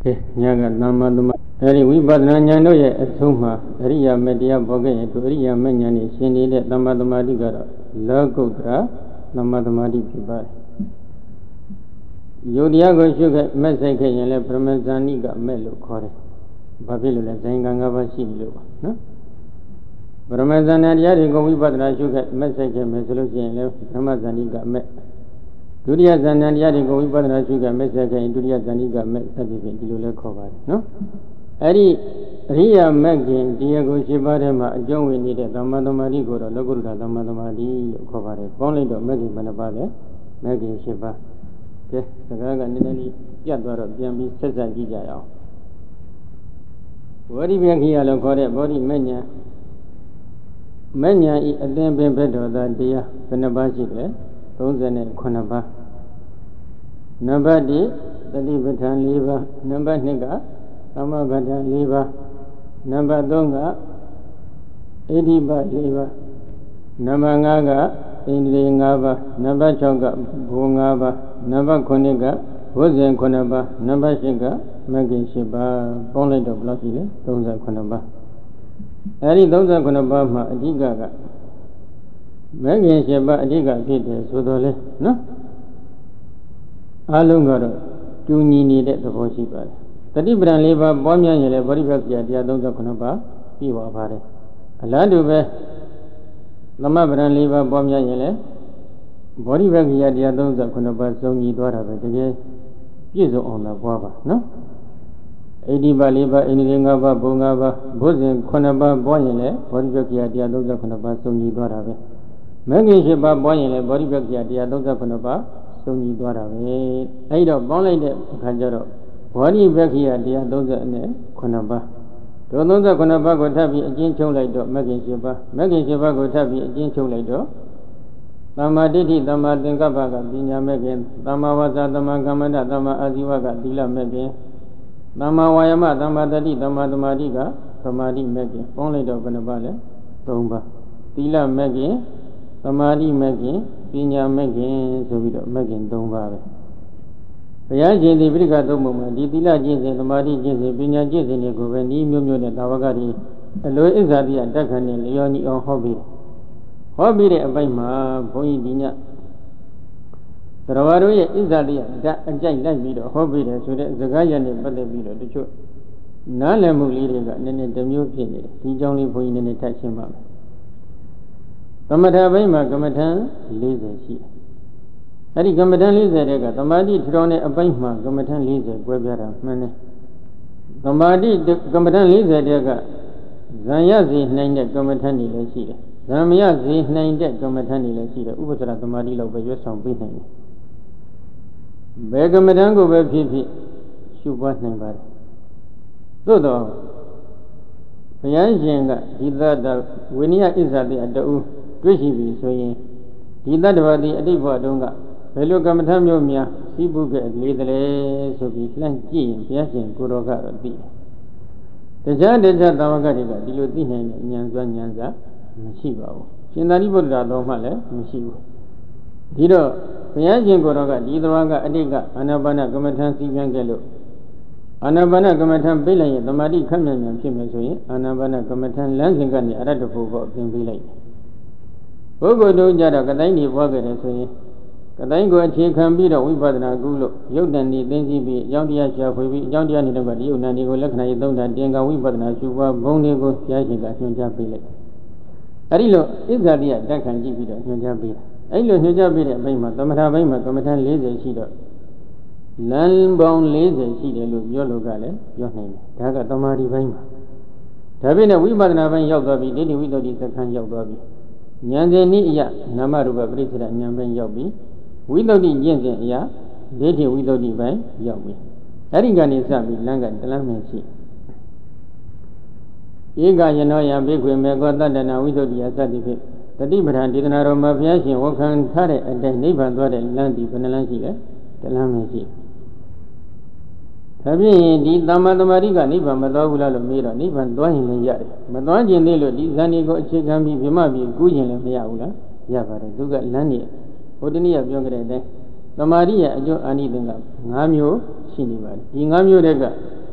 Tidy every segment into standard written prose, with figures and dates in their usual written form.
ညာကသမ္မာသမအဲဒီဝိပဿနာဉာဏ်တို့ရဲ့အဆုံးမှာအရိယာမေတရားပေါ်ခဲ့ရင်သူအရိယာမေဉာဏ်နဲ့ရှင်နေတဲ့သမ္မာသမာဓိကတော့လောကုတ္တရာသမ္မာသမာဓိဖြစ်ပါတယ်ယုတ်တရားကိုရှုခဲ့မဲ့ဆိုင်ခဲ့ရင်လည်းပရမဇာနိကမဲ့လို့ခေါ်တယ်ဘာဖြစ်လို့လဲဇိုင်ကံ၅ပါးရှိလို့ပါနော်ပရမဇာဏတရားတွေကိုဝိပဿနာရှုခဲ့မဲ့ဆိုင်ခဲ့မယ်ဆိုလို့ရှိရင်လည်းပရမဇာနိကမဲ့ဒုတိယဇာဏတရားတွေကိုဝိပဿနာရှုခဲ့မဲ့ဆိုင်ခဲ့ရင်ဒုတိယဇာနိကမဲ့စသဖြင့်ဒီလိုလဲခေါ်ပါတယ်နော်အဲ့ဒီအရိယာမဂ်ခင်တရားကိုရှင်းပါတဲ့မှာအကျုံးဝင်နေတဲ့သမ္မာသမာဓိကိုတော့လောကုတ္တရာသမ္မာသမာဓိလို့ခေါ်ပါတယ်ပေါင်းလိုက်တော့မဂ်ခင်ဘယ်နှပါလဲမဂ်ခင်ရှင်းပါကဲစကားကနည်းနည်းလေးပြတ်သွားတော့ပြန်ပြီးဆက်ဆက်ကြည့်ကြရအောင်ဝိရိယခိယလို့ခေါ်တဲ့ဘောဓိမဉ္ဇဉ်မဉ္ဇဉ်ဤအသင်ပင်ဘက်တော်သာတရားဘယ်နှပါရှိလဲ39ပါးနံပါတ်1တတိပဋ္ဌာန်4ပါးနံပါတ်2ကသမဗဒ္ဒ4ပါးနံပါတ်3ကဣဋ္ဌိပ4ပါးနံပါတ်5ကဣန္ဒြေ5ပါးနံပါတ်6ကဘူ5ပါးနံပါတ်9ကဝိဇ္ဇင်9ပါးနံပါတ်10ကမဂ္ဂင်10ပါးပေါင်းလိုက်တော့ဘယ်လောက်ရှိလဲ39ပါးအဲဒီ39ပါးမှာအဓိကကမဂ္ဂင်10ပါးအဓိကဖြစ်တယ်ဆိုတော့လေနော်အလုံးကတော့ကျူညီနေတဲ့သဘောရှိပါတယ်တတိပဒံ၄ပါးပွားများရင်လည်းဗောဓိပက္ခရာ139ပါးပြည့်ဝပါတယ်အလားတူပဲသမပဒံ၄ပါးပွားများရင်လည်းဗောဓိပက္ခရာ139ပါးစုံညီသွားတာပဲတကယ်ပြည့်စုံအောင်သာပွားပါနော်ဣတိပ၄ပါးဣန္ဒြေ၅ပါးဘုံ၅ပါးဘုဇင်9ပါးပွားရင်လည်းဗောဓိပက္ခရာ139ပါးစုံညီသွားတာပဲမဂ္ဂင်10ပါးပွားရင်လည်းဗောဓိပက္ခရာ139ပါးစုံညီသွားတာပဲအဲဒီတော့ပေါင်းလိုက်တဲ့အခါကျတော့ဘောဓိပက္ခိယ139ပါးဒု39ပါးကိုထပ်ပြီးအကျဉ်းချုပ်လိုက်တော့မဂ္ဂင်10ပါးမဂ္ဂင်10ပါးကိုထပ်ပြီးအကျဉ်းချုပ်လိုက်တော့သမ္မာဒိဋ္ဌိသမ္မာသင်္ကပ္ပကပညာမဂ္ဂင်သမ္မာဝါစာသမ္မာကမ္မန္တသမ္မာအာဇီဝကသီလမဂ္ဂင်သမ္မာဝါယမသမ္မာတတိသမ္မာသမာဓိကသမာဓိမဂ္ဂင်ပေါင်းလိုက်တော့ဘယ်နှပါလဲ3ပါးသီလမဂ္ဂင်သမာဓိမဂ္ဂင်ပညာမဂ္ဂင်ဆိုပြီးတော့မဂ္ဂင်3ပါးပဲဘုရားရှင်ဒီပြိဋ္ဌာသုံးပုံမှာဒီသီလကျင့်စဉ်သမာဓိကျင့်စဉ်ပညာကျင့်စဉ်တွေကိုပဲဤမျိုးမျိုးနဲ့သာဝကတိအလိုဣဇာတိယတက်ခံနဲ့လျော်ညီအောင်ဟောပြီးတဲ့အပိုင်းမှာဘုန်းကြီးဒီညသရဝါတို့ရဲ့ဣဇာတိယဓာတ်အကြိုက်လိုက်ပြီးတော့ဟောပြီးတယ်ဆိုတဲ့စကားရနဲ့ပတ်သက်ပြီးတော့တချို့နားလည်မှုလေးတွေကနည်းနည်းတစ်မျိုးဖြစ်နေတယ်ဒီကြောင့်လေးဘုန်းကြီးနည်းနည်းထပ်ရှင်းပါမယ်သမထဘိမှာကမ္မထံ40ရှိတယ်အဲ့ဒီကမ္မထံ40တဲ့ကသမာဓိထတော်နဲ့အပိုင်းမှာကမ္မထံ40ကွဲပြားတာမှန်တယ်သမာဓိကမ္မထံ40တဲ့ကဇံရစီနိုင်တဲ့ကမ္မထံတွေလည်းရှိတယ်ဇံမရစီနိုင်တဲ့ကမ္မထံတွေလည်းရှိတယ်ဥပ္ပစရသမာဓိလောက်ပဲရွတ်ဆောင်ပေးနိုင်တယ်ဘယ်ကမ္မထံကိုပဲဖြစ်ဖြစ်ရှုပွားနိုင်ပါတယ်သို့တော့ဘုရားရှင်ကဒီသတ္တဝိနည်းဣဇာတိအတူတွေ့ရှိပြီဆိုရင်ဒီတတ္တဝတိအတိတ်ဘဝတုန်းကဘယ်လိုကမ္မထမျိုးများသိပုခဲ့လေတလဲဆိုပြီးလှမ်းကြည့်ရင်ဘုရားရှင်ကိုတော်ကတော့သိတယ်တခြားသာဝကတွေကဒီလိုသိနိုင်တဲ့ဉာဏ်စွမ်းဉာဏ်စာမရှိပါဘူးရှင်သာရိပုတ္တရာတော်မှလည်းမရှိဘူးဒီတော့ဘုရားရှင်ကိုတော်ကဒီသဘာကအတိတ်ကအာနာပါနကမ္မထစီပြန်ခဲ့လို့အာနာပါနကမ္မထပြိလိုက်ရင်သမာဓိခက်မြန်မြန်ဖြစ်မယ်ဆိုရင်အာနာပါနကမ္မထလမ်းစဉ်ကနေအရတ္တဖို့ကိုပြင်ပေးလိုက်တယ်ပုဂ္ဂိုလ်တို့ကြတော့ကတိုင်းနေပွားခဲ့တယ်ဆိုရင်ကတိုင်းကိုအခြေခံပြီးတော့ဝိပဿနာကုလို့ယုတ်တန်ဤသိသိပြီးအကြောင်းတရားရှာဖွေပြီးအကြောင်းတရားနေတော့ကဒီယုတ်တန်တွေကိုလက္ခဏာရေးသုံးတာတင်ကဝိပဿနာရှုပွားဘုံတွေကိုကြားရှင်ကညွှန်ကြားပေးလိုက်အဲဒီလိုဣဇာတိယတက်ခံကြည့်ပြီးတော့ညွှန်ကြားပေးတာအဲဒီလိုညွှန်ကြားပေးတဲ့အပိုင်းမှာသမထဘိမှာကမ္မထ40ရှိတော့လမ်းပေါင်း40ရှိတယ်လို့ပြောလို့ကလည်းပြောနိုင်တယ်ဒါကသမာဓိဘိမှာဒါပြင်နဲ့ဝိပဿနာဘိရောက်သွားပြီဒိဋ္ဌိဝိတ္တုစက္ခန်းရောက်သွားပြီဉာဏ်စဉ်နည်းအရနာမရူပပရိစ္ဆေဒဉာဏ်ပိုင်းရောက်ပြီဝိတ္တုကျင့်စဉ်အရဒိဋ္ဌိဝိတ္တုပိုင်းရောက်ပြီအဲ့ဒီကနေစပြီးလမ်းကတလမ်းမှရှိဧကယနောယဘိက္ခွေမေကောတတ္တနာဝိတ္တုယသတိဖြင့်တတိပဋ္ဌာန်ဒေသနာတော်မှာဘုရားရှင်ဝန်ခံထားတဲ့အတိုင်းနိဗ္ဗာန်သွားတဲ့လမ်းဒီဘယ်နှလမ်းရှိလဲတလမ်းမှရှိဒါဖြင့်ဒီသမ္မာသမာဓိကနိဗ္ဗာန်မသွားဘူးလားလို့မေးတော့နိဗ္ဗာန်သွားရင်လည်းရတယ်မသွားခြင်းသေးလို့ဒီဇန်ဒီကိုအခြေခံပြီးပြမပြီးကူးခြင်းလည်းမရဘူးလားရပါတယ်သူကလမ်းနေဟိုတနည်းပြောကြတဲ့အတိုင်းသမာဓိရဲ့အကျိုးအာနိသင်က5မျိုးရှိနေပါတယ်ဒီ5မျိုးတည်းက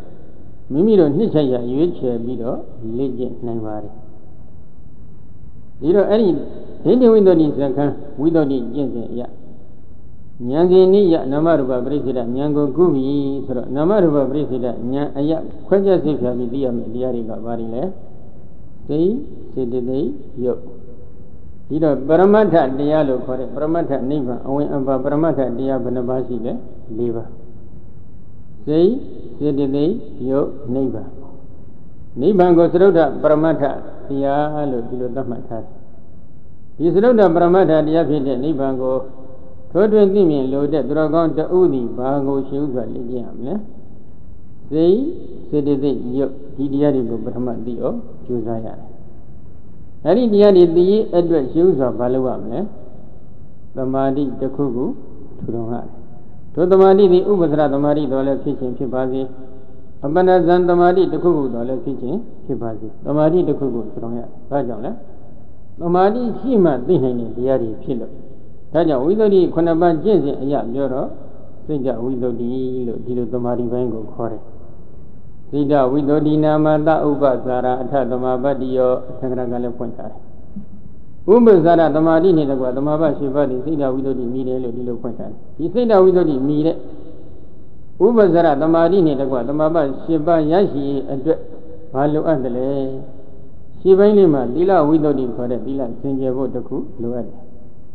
မိမိတို့နှစ်ချက်ရရွေးချယ်ပြီးတော့လေ့ကျင့်နိုင်ပါတယ်ဒီတော့အဲ့ဒီဒိဋ္ဌိဝိတ္တိစက္ခန်းဝိတ္တိကျင့်စဉ်အရဉာဏ်စဉ်နိယနာမရူပပရိစ္ဆေဒဉာဏ်ကိုကုပြီဆိုတော့နာမရူပပရိစ္ဆေဒဉာဏ်အရခွဲခြားစိတ်ဖြာပြီးသိရမယ့်တရားတွေကဘာတွေလဲစိတ်စေတသိက်ယုတ်ဒီတော့ပရမတ္ထတရားလို့ခေါ်တဲ့ပရမတ္ထနိဗ္ဗာန်အဝင်အပါပရမတ္ထတရားဘယ်နှပါးရှိလဲ၄ပါးစိတ်စေတသိက်ယုတ်နိဗ္ဗာန်နိဗ္ဗာန်ကိုသရုပ်ထပရမတ္ထတရားလို့ဒီလိုသတ်မှတ်ထားတယ်ဒီသရုပ်ထပရမတ္ထတရားဖြစ်တဲ့နိဗ္ဗာန်ကိုထိုးထွင်းသိမြင်လို့တဲ့သူတော်ကောင်းတဦးသည်ဘာကိုရှင်းဥစွာလေ့ကျင့်ရမလဲစိတ်စေတသိက်ယုတ်ဒီတရားတွေကိုပထမသိအောင်ကြိုးစားရတယ်အဲ့ဒီတရားတွေသိရေးအတွက်ရှင်းဥစွာဘာလုပ်ရမလဲသမာဓိတစ်ခုခုထူထောင်ရတယ်ထိုသမာဓိသည်ဥပ္ပဒရသမာဓိတော်လည်းဖြစ်ခြင်းဖြစ်ပါစေအပ္ပန္နဇံသမာဓိတစ်ခုခုတော်လည်းဖြစ်ခြင်းဖြစ်ပါစေသမာဓိတစ်ခုခုထူထောင်ရတယ်ဘာကြောင့်လဲသမာဓိရှိမှသိနိုင်တဲ့တရားတွေဖြစ်လို့ဒါကြောင့်ဝိသုဒ္ဓိ9ပါးကျင့်စဉ်အရပြောတော့စိတ်တဝိသုဒ္ဓိလို့ဒီလိုသမာဓိပိုင်းကိုခေါ်တယ်စိတ်တဝိသုဒ္ဓိနာမတဥပ္ပဇာရအထသမာပတ္တိယောအထက်ကရကလည်းဖွင့်ထားတယ်ဥပ္ပဇာရသမာဓိနဲ့တကွာသမာပတ်ရှိပါးဒီစိတ်တဝိသုဒ္ဓိမြည်တယ်လို့ဒီလိုဖွင့်ထားတယ်ဒီစိတ်တဝိသုဒ္ဓိမြည်တဲ့ဥပ္ပဇာရသမာဓိနဲ့တကွာသမာပတ်ရှိပါးရရှိအတွက်ဘာလိုအပ်တယ်လဲရှိပိုင်းလေးမှာသီလဝိသုဒ္ဓိခေါ်တဲ့သီလစင်ကြယ်ဖို့တခုလိုအပ်တယ်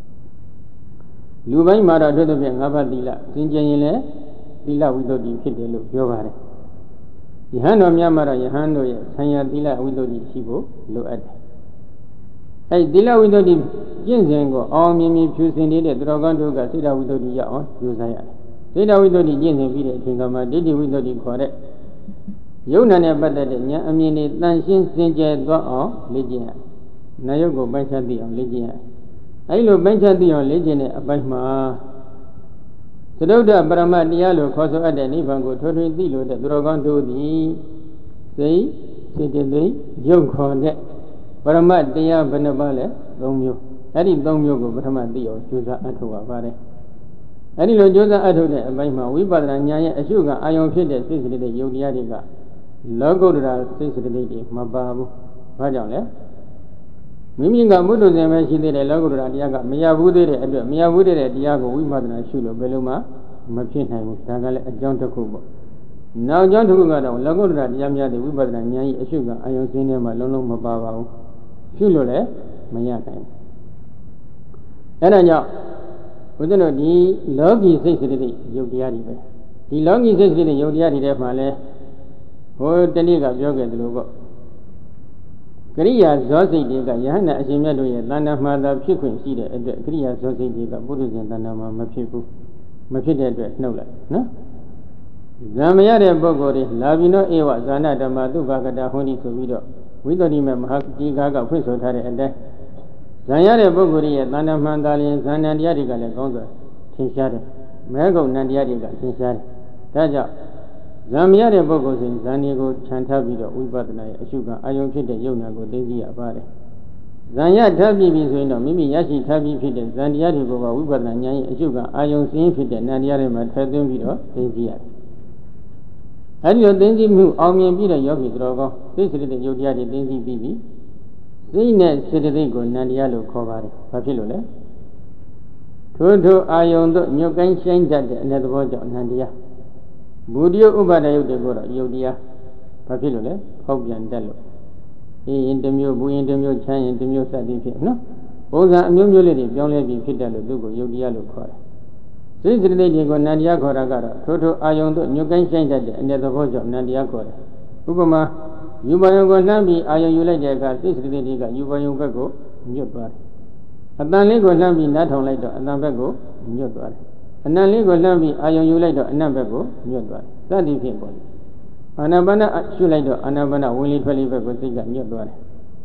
လူပိုင်းမှာတော့တို့တို့ဖြင့်၅ပါးသီလစင်ကြယ်ရင်လည်းသီလဝိသုဒ္ဓိဖြစ်တယ်လို့ပြောပါတယ်ယဟန်တော်များမှာတော့ယဟန်တို့ရဲ့ဆံရသီလဝိသုဒ္ဓိရှိဖို့လိုအပ်တယ်အဲ့သီလဝိသုဒ္ဓိကျင့်စဉ်ကိုအောင်မြင်မြင်ဖြူစင်နေတဲ့သူတော်ကောင်းတို့ကစိတ္တဝိသုဒ္ဓိရအောင်ကြိုးစားရတယ်စိတ္တဝိသုဒ္ဓိကျင့်စဉ်ပြီးတဲ့အချိန်ကမှဒိဋ္ဌိဝိသုဒ္ဓိခေါ်တဲ့ယုံနာနဲ့ပတ်သက်တဲ့ဉာဏ်အမြင်တွေတန်ရှင်းစင်ကြယ်သွားအောင်လေ့ကျင့်ရနာယုတ်ကိုပိုင်းခြားသိအောင်လေ့ကျင့်ရအဲ့လိုပိုင်းခြားသိအောင်လေ့ကျင့်တဲ့အပိုင်းမှာသရုပ်ဒပရမတ်တရားလို့ခေါ်ဆိုအပ်တဲ့နိဗ္ဗာန်ကိုထွေထွေသိလို့တဲ့သူတော်ကောင်းတို့သည်စိတ်စေတသိက်ယုတ်ခေါ်တဲ့ပရမတ်တရားဘယ်နှပါလဲ၃မျိုးအဲ့ဒီ၃မျိုးကိုပထမသိအောင်ကြိုးစားအထောက်ပါပါတယ်အဲ့ဒီလိုကြိုးစားအထောက်တဲ့အပိုင်းမှာဝိပဿနာဉာဏ်ရဲ့အရှုခံအာယုံဖြစ်တဲ့စိတ်စေတသိက်ယုတ်တရားတွေကလောကုတ္တရာစိတ်စေတသိက်တွေမပါဘူးဘာကြောင့်လဲမိမိကဘုဒ္ဓဇင်ပဲရှိသေးတယ်လောကုတ္တရာတရားကမရဘူးသေးတဲ့အတွက်မရဘူးတဲ့တရားကိုဝိပဿနာရှုလို့ဘယ်လိုမှမဖြစ်နိုင်ဘူးဒါကလည်းအကြောင်းတစ်ခုပေါ့နောက်အကြောင်းတစ်ခုကတော့လောကုတ္တရာတရားများတဲ့ဝိပဿနာဉာဏ်ကြီးအရှုခံအာယုံစင်းထဲမှာလုံးလုံးမပါပါဘူးရှုလို့လည်းမရနိုင်ဘူးအဲ့ဒါကြောင့်ဘုရားတို့ဒီလောကီစိတ်စေတသိက်ယုတ်တရားတွေပဲဒီလောကီစိတ်စေတသိက်ယုတ်တရားတွေထဲမှာလဲဟိုတနည်းကပြောခဲ့သလိုပေါ့ကရိယာဇောစိတ်တွေကယဟန္တာအရှင်မြတ်တို့ရဲ့တဏ္ဍာမှာသာဖြစ်ခွင့်ရှိတဲ့အတွက်ကရိယာဇောစိတ်တွေကပုရိသင်တဏ္ဍာမှာမဖြစ်ဘူးမဖြစ်တဲ့အတွက်နှုတ်လိုက်နော်ဇံမရတဲ့ပုဂ္ဂိုလ်တွေလာပြီးတော့ဧဝဇာနာဓမ္မသုဘဂတဟွန်ဒီဆိုပြီးတော့ဝိတ္တိမမဟာတိကာကဖွင့်ဆိုထားတဲ့အတိုင်းဇံရတဲ့ပုဂ္ဂိုလ်ရဲ့တဏ္ဍာမှန်သာလျင်ဇာဏတရားတွေကလည်းကောင်းစွာထင်ရှားတယ်မဲကုံနံတရားတွေကထင်ရှားတယ်ဒါကြောင့်ဇံမရတဲ့ပုဂ္ဂိုလ်ဆိုရင်ဇံတွေကိုခြံထားပြီးတော့ဝိပဿနာရဲ့အရှုခံအာယုံဖြစ်တဲ့ယုံနာကိုသိသိရပါတယ်ဇံရထားပြီးပြီဆိုရင်တော့မိမိရရှိထားပြီးဖြစ်တဲ့ဇံတရားတွေကိုပါဝိပဿနာဉာဏ်ရဲ့အရှုခံအာယုံစင်းဖြစ်တဲ့နံတရားတွေမှာထည့်သွင်းပြီးတော့သိသိရတယ်အဲဒီလိုသိသိမှုအောင်မြင်ပြီးတဲ့ယောဂီတော်ကောသိစေတဲ့ယုတ်တရားတွေသိသိပြီးပြီစိတ်နဲ့စေတသိက်ကိုနံတရားလို့ခေါ်ပါတယ်ဘာဖြစ်လို့လဲထို့ထို့အာယုံတို့ညွတ်ကိုင်းဆိုင်တတ်တဲ့အ내သဘောကြောင့်နံတရားဘူတိယဥပါဒယုတ်တွေကိုတော့ယုတ်တရားဘာဖြစ်လို့လဲဖောက်ပြန်တတ်လို့အေးရင်တစ်မျိုးဘူးရင်တစ်မျိုးချမ်းရင်တစ်မျိုးစသည်ဖြစ်နော်ပုံစံအမျိုးမျိုးလေးတွေပြောင်းလဲပြီးဖြစ်တတ်လို့သူ့ကိုယုတ်တရားလို့ခေါ်တယ်စိတ်စေတသိက်တွေကိုနံတရားခေါ်တာကတော့ထို့ထို့အာယုံတို့ညွတ်ကိုင်းဆိုင်တတ်တဲ့အ내သဘောကြောင့်နံတရားခေါ်တယ်ဥပမာယူပါယုံကိုလှမ်းပြီးအာယုံယူလိုက်တဲ့အခါစိတ်စေတသိက်တွေကယူပါယုံဘက်ကိုညွတ်သွားတယ်အတန်လေးကိုလှမ်းပြီးနားထောင်လိုက်တော့အတန်ဘက်ကိုညွတ်သွားတယ်အနံလေးကိုလှမ်းပြီးအာယုံယူလိုက်တော့အနံဘက်ကိုညွတ်သွားတယ်စသည်ဖြင့်ပေါ့အာနာပါနရှုလိုက်တော့အာနာပါနဝင်လေထွက်လေဘက်ကိုစိတ်ကညွတ်သွားတယ်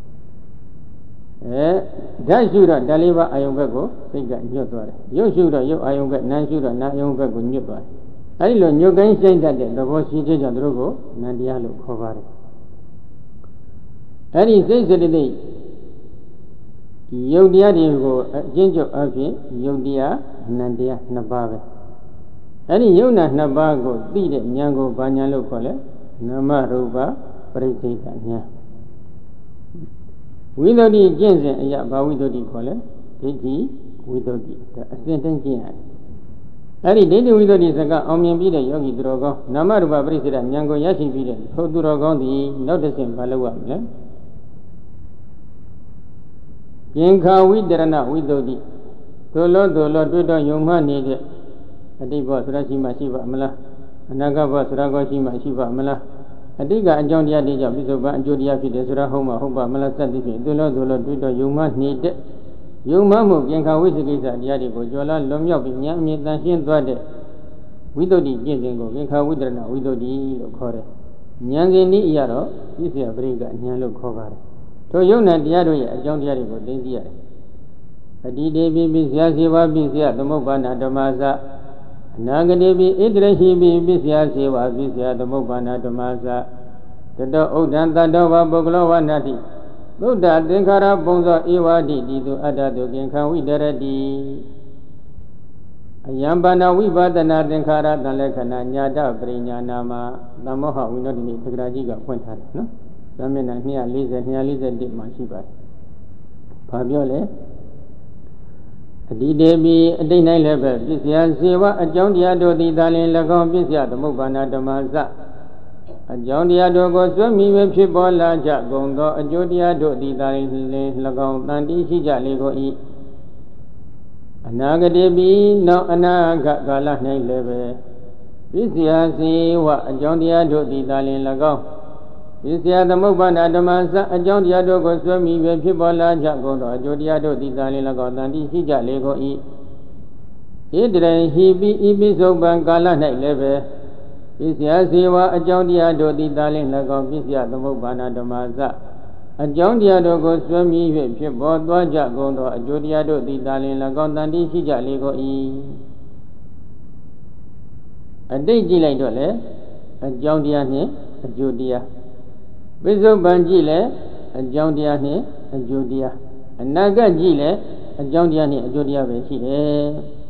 ဓာတ်ရှုတော့ဓာတ်လေးပါအာယုံဘက်ကိုစိတ်ကညွတ်သွားတယ်ရုပ်ရှုတော့ရုပ်အာယုံဘက်နာမ်ရှုတော့နာမ်အာယုံဘက်ကိုညွတ်သွားတယ်အဲဒီလိုညွတ်ကိုင်းစိတ်တတ်တဲ့သဘောရှိခြင်းကြောင့်တို့ကိုနံတရားလို့ခေါ်ပါတယ်အဲဒီစိတ်စေတသိက်ယုတ်တရားတွေကိုအကျဉ်းချုပ်အဖြစ်ယုတ်တရားနံတရားနှစ်ပါးပဲအဲ့ဒီယုတ်နာနှစ်ပါးကိုသိတဲ့ဉာဏ်ကိုဘာဉာဏ်လို့ခေါ်လဲနာမရူပပရိစ္ဆေဒဉာဏ်ဝိသုဒ္ဓိကျင့်စဉ်အရာဘာဝိသုဒ္ဓိခေါ်လဲဒိဋ္ဌိဝိသုဒ္ဓိဒါအစဉ်တိုင်းကျင့်ရတယ်အဲ့ဒီဒိဋ္ဌိဝိသုဒ္ဓိစကားအောင်မြင်ပြီးတဲ့ယောဂီသူတော်ကောင်းနာမရူပပရိစ္ဆေဒဉာဏ်ကိုရရှိပြီးတဲ့ထိုသူတော်ကောင်းသည်နောက်တစ်ဆင့်ဘာလုပ်ရမလဲရင်ခာဝိတရဏဝိသုဒ္ဓိသို့လောတွေ့တော့ယုံမှနေတဲ့အတိတ်ဘဝဆိုတာရှိမှရှိပါမလားအနာဂတ်ဘဝဆိုတာကိုရှိမှရှိပါမလားအတိတ်ကအကြောင်းတရားတွေကြောင့်ပြစ္ဆုတ်ပန်အကျိုးတရားဖြစ်တယ်ဆိုတာဟုတ်မှဟုတ်ပါမလားစသဖြင့်သို့လောတွေ့တော့ယုံမှနေတဲ့ယုံမှမှုပြင်ခါဝိသကိစ္စတရားတွေကိုကျော်လာလွန်မြောက်ပြီးဉာဏ်အမြင်တန်ရှင်းသွားတဲ့ဝိသုဒ္ဓိကျင့်စဉ်ကိုပြင်ခါဝိတရဏဝိသုဒ္ဓိလို့ခေါ်တယ်ဉာဏ်စဉ်နည်းအရတော့ပြစ္ဆေပရိက္ခဉာဏ်လို့ခေါ်ပါတယ်ထိုယုံနာတရားတို့ရဲ့အကြောင်းတရားတွေကိုသိသိရတယ်အတိတေပိပစ္စယစေဝပစ္စယသမုပ္ပါဏဓမ္မစအနာဂတိပိဣတရရှိပိပစ္စယစေဝပစ္စယသမုပ္ပါဏဓမ္မစတတောဥဒ္ဒံတတောဝပုဂ္ဂလောဝနာတိသုဒ္ဓသင်္ခါရပုံသောဧဝတိတိတုအတ္တတုကင်ခံဝိတရတိအယံပါဏဝိပဿနာသင်္ခါရတံလက္ခဏာညာတပရိညာနာမှာသမ္မောဟဝိနောဒိနိသက္ကရာကြီးကဖွင့်ထားတယ်နော်။သမဏ240 241မှာရှိပါတယ်။ဘာပြောလဲအတိတေပိအတိတ်၌လည်းပဲပစ္စယစေဝအကြောင်းတရားတို့သည်သာလျှင်၎င်းပစ္စယသမုပ္ပါဏဓမ္မစအကြောင်းတရားတို့ကိုစွဲမိပဲဖြစ်ပေါ်လာကြကုန်သောအကျိုးတရားတို့သည်သာလျှင်၎င်းတန်တိရှိကြလေကုန်၏အနာဂတိပိနောက်အနာဂတ်ကာလ၌လည်းပဲပစ္စယစေဝအကြောင်းတရားတို့သည်သာလျှင်၎င်းပစ္စယသမုပ္ပါဏဓမ္မစအကြောင်းတရားတို့ကိုစွဲမိပဲဖြစ်ပေါ်လာကြကုန်သောအကျိုးတရားတို့သည်သာလျှင်၎င်းတန်တိရှိကြလေကုန်၏ဣတရဟိပိဤပိစုပ္ပံကာလ၌လည်းပဲပစ္စယစေဝအကြောင်းတရားတို့သည်သာလျှင်၎င်းပစ္စယသမုပ္ပါဏဓမ္မစအကြောင်းတရားတို့ကိုစွဲမိ၍ဖြစ်ပေါ်သွားကြကုန်သောအကျိုးတရားတို့သည်သာလျှင်၎င်းတန်တိရှိကြလေကုန်၏အတိတ်ကြည့်လိုက်တော့လေအကြောင်းတရားနှင့်အကျိုးတရားပိစုပ္ပန်ကြည့်လေအကြောင်းတရားနှင့်အကျိုးတရားအနာဂတ်ကြည့်လေအကြောင်းတရားနှင့်အကျိုးတရားပဲရှိတယ်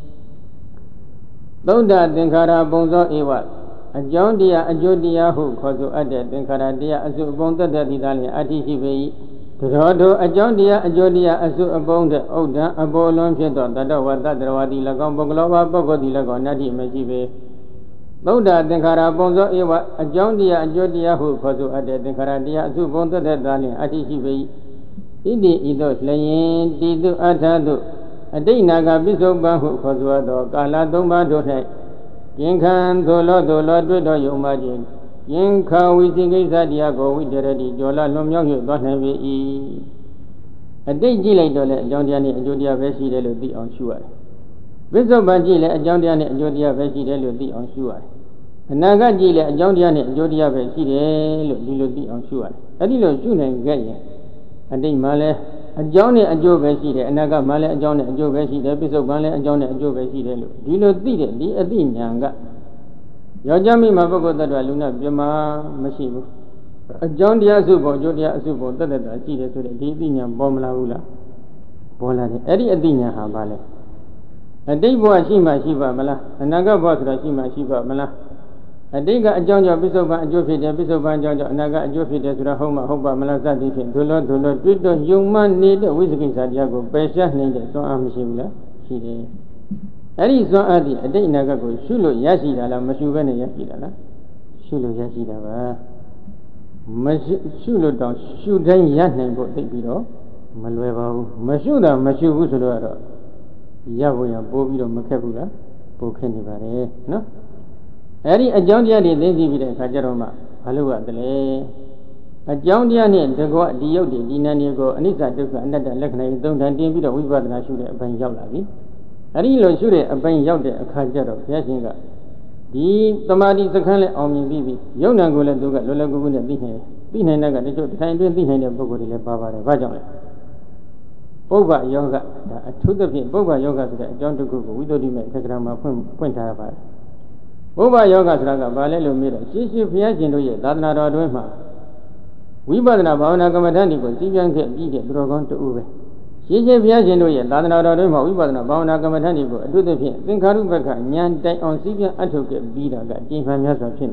သုဒ္ဓသင်္ခါရပုံသောဧဝအကြောင်းတရားအကျိုးတရားဟုခေါ်ဆိုအပ်တဲ့သင်္ခါရတရားအစုအပုံသက်သက်သည်သာလျှင်အတ္တိရှိပေ၏တောတို့အကြောင်းတရားအကျိုးတရားအစုအပုံတဲ့ဥဒ္ဒံအပေါ်လွန်ဖြစ်သောတတ္တဝတ္တတရဝတိ၎င်းပုဂ္ဂလောဘပုဂ္ဂိုလ်သည်၎င်းနတ္တိမရှိပေသုဒ္ဓသင်္ခါရပုံသောဧဝအကြောင်းတရားအကျိုးတရားဟုခေါ်ဆိုအပ်တဲ့သင်္ခါရတရားအစုပုံသက်သက်သာလျှင်အတ္တိရှိပေ၏ဣတိဤသို့လျင်တိတုအထာတုအတိတ်နာဂပိစုပ္ပံဟုခေါ်ဆိုသောကာလ၃ပါးတို့၌ကျင်ခံသို့လောတွေ့တော်ယုံမှခြင်းကျင်ခာဝိသိကိစ္စတရားကိုဝိတရတိကျော်လာလွန်မြောက်၍သွားနိုင်ပေ၏အတိတ်ကြည့်လိုက်တော့လည်းအကြောင်းတရားနှင့်အကျိုးတရားပဲရှိတယ်လို့သိအောင်ရှုရတယ်ပိစုပ္ပံကြည့်လည်းအကြောင်းတရားနှင့်အကျိုးတရားပဲရှိတယ်လို့သိအောင်ရှုရတယ်အနာဂတ်ကြည့်လည်းအကြောင်းတရားနှင့်အကျိုးတရားပဲရှိတယ်လို့ဒီလိုသိအောင်ရှုရတယ်အဲ့ဒီလိုရှုနိုင်ခဲ့ရင်အတိတ်မှာလည်းအကြောင်းနဲ့အကျိုးပဲရှိတယ်အနာဂတ်မှာလည်းအကြောင်းနဲ့အကျိုးပဲရှိတယ်ပိစုပ္ပန်လည်းအကြောင်းနဲ့အကျိုးပဲရှိတယ်လို့ဒီလိုသိတဲ့ဒီအသိဉာဏ်ကယောက်ျားမိမှာပုဂ္ဂိုလ်တ attva လူနာပြမမရှိဘူးအကြောင်းတရားစုပုံအကျိုးတရားအစုပုံတသက်တာရှိတယ်ဆိုတဲ့ဒီအသိဉာဏ်ပေါ်မလာဘူးလားပေါ်လာတယ်အဲ့ဒီအသိဉာဏ်ဟာဘာလဲအတိတ်ဘဝရှိမှရှိပါမလားအနာဂတ်ဘဝဆိုတာရှိမှရှိပါမလားအတိတ်ကအကြောင်းကြောင့်ပိစုပ္ပန်အကျိုးဖြစ်တယ်ပိစုပ္ပန်အကြောင်းကြောင့်အနာဂတ်အကျိုးဖြစ်တယ်ဆိုတာဟုတ်မှဟုတ်ပါမလားစသည်ဖြင့်ဒုလောတွေ့တော့ယုံမှနေတဲ့ဝိသကိစ္စတရားကိုပယ်ရှားနိုင်တဲ့စွမ်းအားမရှိဘူးလားရှိတယ်အဲ့ဒီစွမ်းအားဒီအတိတ်အနာဂတ်ကိုရှုလို့ရရှိတာလားမရှုဘဲနဲ့ရရှိတာလားရှုလို့ရရှိတာပါမရှုလို့တောင်ရှုတိုင်းရနိုင်ဖို့သိပြီးတော့မလွယ်ပါဘူးမရှုတာမရှုဘူးဆိုတော့ရဖို့ရပိုးပြီးတော့မခက်ဘူးလားပိုခက်နေပါတယ်နော်အဲ့ဒီအကြောင်းတရားတွေသိသိပြီးတဲ့အခါကျတော့မှဘာလို့ရတယ်လဲအကြောင်းတရားနဲ့တကောဒီယုတ်တွေဒီနာနေကိုအနိစ္စဒုက္ခအနတ္တလက္ခဏာတွေသုံးထန်တင်ပြီးတော့ဝိပဿနာရှုတဲ့အပိုင်းရောက်လာပြီအဲ့ဒီလိုရှုတဲ့အပိုင်းရောက်တဲ့အခါကျတော့ဘုရားရှင်ကဒီသမာဓိစခန်းနဲ့အောင်မြင်ပြီးပြီယုံနာကိုလည်းသူကလောလောကူကူနဲ့သိနိုင်တဲ့ကတချို့ထိုင်တွင်းသိနိုင်တဲ့ပုဂ္ဂိုလ်တွေလည်းပါပါတယ်ဘာကြောင့်လဲပုဗ္ဗယောဂဒါအထူးသဖြင့်ပုဗ္ဗယောဂဆိုတဲ့အကြောင်းတစ်ခုကိုဝိသုဒ္ဓိမေသက္ကရာမှာဖွင့်ထားရပါတယ်ပုဗ္ဗယောဂဆိုတာကဘာလဲလို့မေးတော့ရှင်းဘုရားရှင်တို့ရဲ့သာသနာတော်အတွင်းမှာဝိပဿနာဘာဝနာကမ္မဋ္ဌာန်းတွေကိုသိပြန်ခဲ့ပြီးတဲ့သူတော်ကောင်းတူပဲရှင်းဘုရားရှင်တို့ရဲ့သာသနာတော်အတွင်းမှာဝိပဿနာဘာဝနာကမ္မဋ္ဌာန်းတွေကိုအထူးသဖြင့်သင်္ခါရုပ္ပကဉာဏ်တိုင်အောင်သိပြန်အထုတ်ခဲ့ပြီးတာကအကျဉ်းမှန်များစွာဖြစ်နေပြီ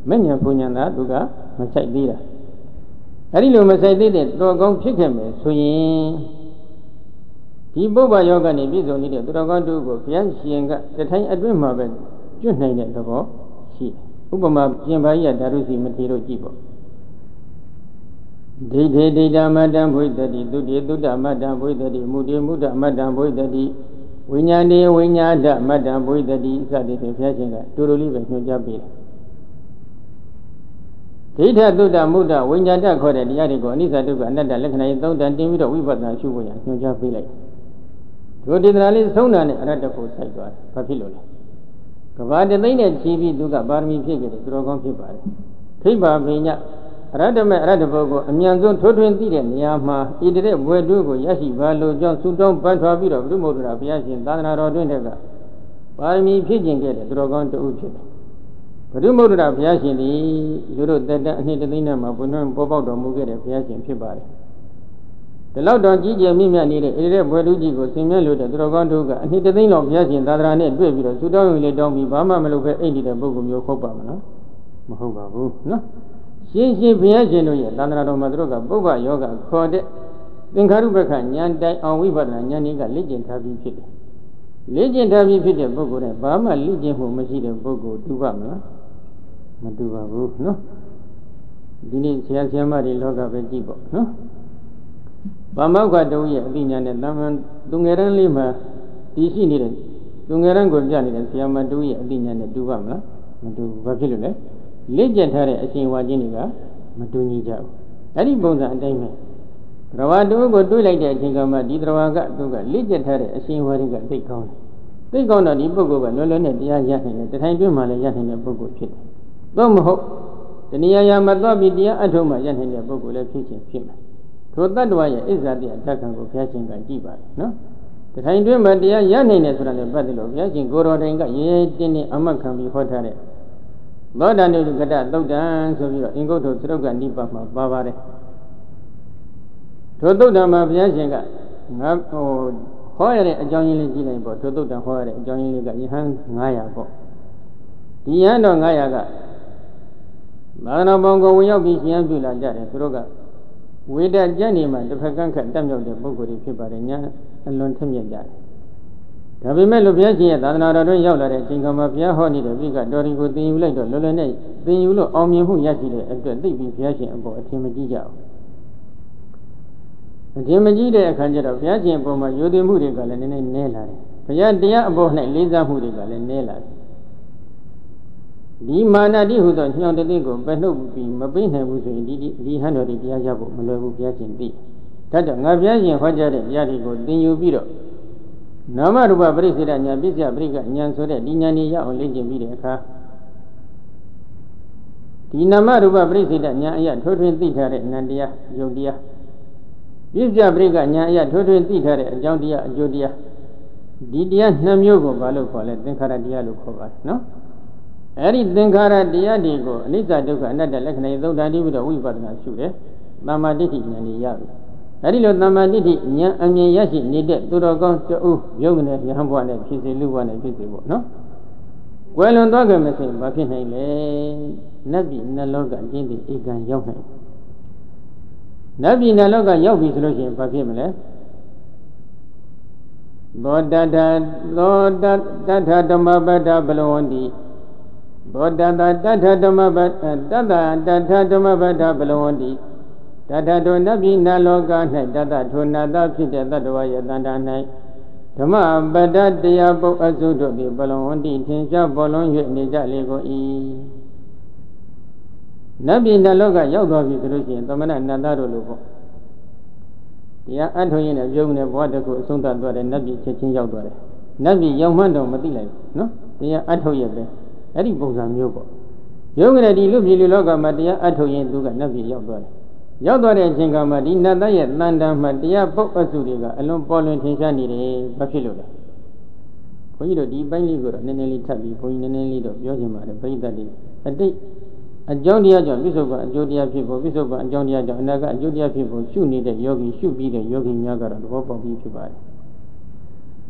Many Punyana, Duga, Masai. Arilu Masai did it, Dogon Chicken, Swing. Tiboba Yoga and Ibizo needed to go to Pianchi and got the time a dream of it. Just named it the ball. She. Ubama, Jimbaya, Darusi, Matiro Jibo. Dida, Madame Boydadi, Duda, Madame Boydadi, Muda, Madame Boydadi, Winyada, Madame Boydadi, Sadi, Piachinga, to live at Nujabi. Dida, Duda, Muda, Winyada, Koda, Yadigo, Nisa Duga, another Lekana, don't and David, we but not Shuya, Nujabi. To the rally, Sona, another post I got, Papillo. Kavada Lane, TV, Duga, Barmi Figure, Drogon Pipa. Pipa, Vina. Radama Radabogo, Amianzo, Totwenty, Yama, Idre, Wedugo, Yashi, Valo, John Sudon, Pantaviro, Rumoda, Piasin, Dana Rodinega. Buy me pigeon get it, Drogon to Uchi. Rumoda, Piasin, the Euro that Nidalina, Mapuno, Bobo, Mugere, Piasin, Pibari. The loud on Gigi Mimia needed Ire, Wedugo, Simelu, the Drogon Duga, and Nidalina of Piasin, Dadrane, Dwebiro, Sudan, Don't be Bama, Maluka, 80 the book of your Copamana. Mahoba, no? She Piasin, Dana Madroga, Boba Yoga, called it. Then Karubaka, Yan died on Wibana, Yanika, Legend have been fitted. Legend have been fitted, Bogo, Bama, Legend who Machida Bogo, Dubama, Maduba, no? Dini Siamari Loga Vegibo, no? Bama got away at Vinan and Laman, Dungaran Lima, DC needed. Dungaran Gojani and Siamadui at Vinan and Dubama, Madu Vavile. Legend had a scene Wajiniga, Matuni Jow. Any bones and diamond. Ravadu would do like that, Jingama, Didrawaga, Duga, legend had a scene where he got big on. Big on the Bogo, no learned the Yahin, the time to Malayan in the Bogo pit. Don't hope. The Niayama Lobby, the Atoma, Yan in the Bogo, like kitchen film. To that way is that the attack and go catching by Diva, no? The time to Madia Yanin is on the battle of Yajin Goro Renga, yet in Amakan before Tare. Lord and you get that low dance of your ingo to Stroke and Nipa Bavare. Toto Dama Biasinga, Hoyer a joining Legend, but Toto and Hoyer a joining Yahan Nayago. The end on Nayaga. Lana Bongo will be Yambula Jare, Stroga. With that Jenny, man, the Paganka, Dam of the Bogo, the Piparina, and Lontamia Jare. Tabimelo Piaci, Dana Yola, Jingama Pia Honey, the Viga, Dorigo, the Later, Lolene, then you look on me who Yaki, and the Divi Piaci about Timajija. The Timajida conjure of Piaci and Boma, Yodi Murigal and Nela. Piadia about Liza Murigal and Nela. The Manadi who don't know the Ligo, but no be Mabina was the 100 Yajabu, Malabu Piaci, the Tata Naviaci and Hajare, Yadigo, then you beat up. Namaruba President Yabisa Briga Yansore, Dinania or Legend Vidaka. Dinamaruba President Yaya, 20 Nandia, Jodia. Bisa Briga Yaya, 20 Jodia, Jodia. Didia Namyogo Balu for it, Denkara Dialukova, no? Eri Denkara Diadigo, Lisa Duka, another Lekna, though that with a weaver and shoot, Mama Diti Naniyabi. Arilo Namaditi, Nya and Yashi needed to go to Yogan, Yahamwan, and Kisiluan and Visible, no? Well, on Dogger message, Bakin, Nabi Naloga, Jindi, Igan Yohan. Nabi Naloga Yogi solution, Papimele. Lord Dada Domabada Belondi. Lord Dada Domabada Belondi. Dada do Nabi Naloga, Dada to Nada Pita, Dadawaya, Dada night. Tama Bada Diabo Azudo, the Balondi, Tinja Bolon, Nija Lego E. Nabi Naloga, Yoga Visolution, Tomana Nadaro Logo. The Antoine of Jogna Waterco, Sunda, Nabi Chechin Yogore. Nabi Yomando Matila, no? The Antoye, Eddie Bozam Yogo. Yoga, the Lubiloga, Madia, Antoye, Duga, Nabi Yogore. Yogore Jingama, Nada yet, Nanda, Madia, Bokazuriga, alone Polin Tinjani, Bafilo. For you to be bilingual, Neneli Tabi, for Neneli of Yojima, the Baydadi. A day. A Jodia, Visoga, Jodia people, Visoga, Jodia, Naga, Jodia people, should need a yogi, should be the yogi Yaga, and Wop of Yipibai.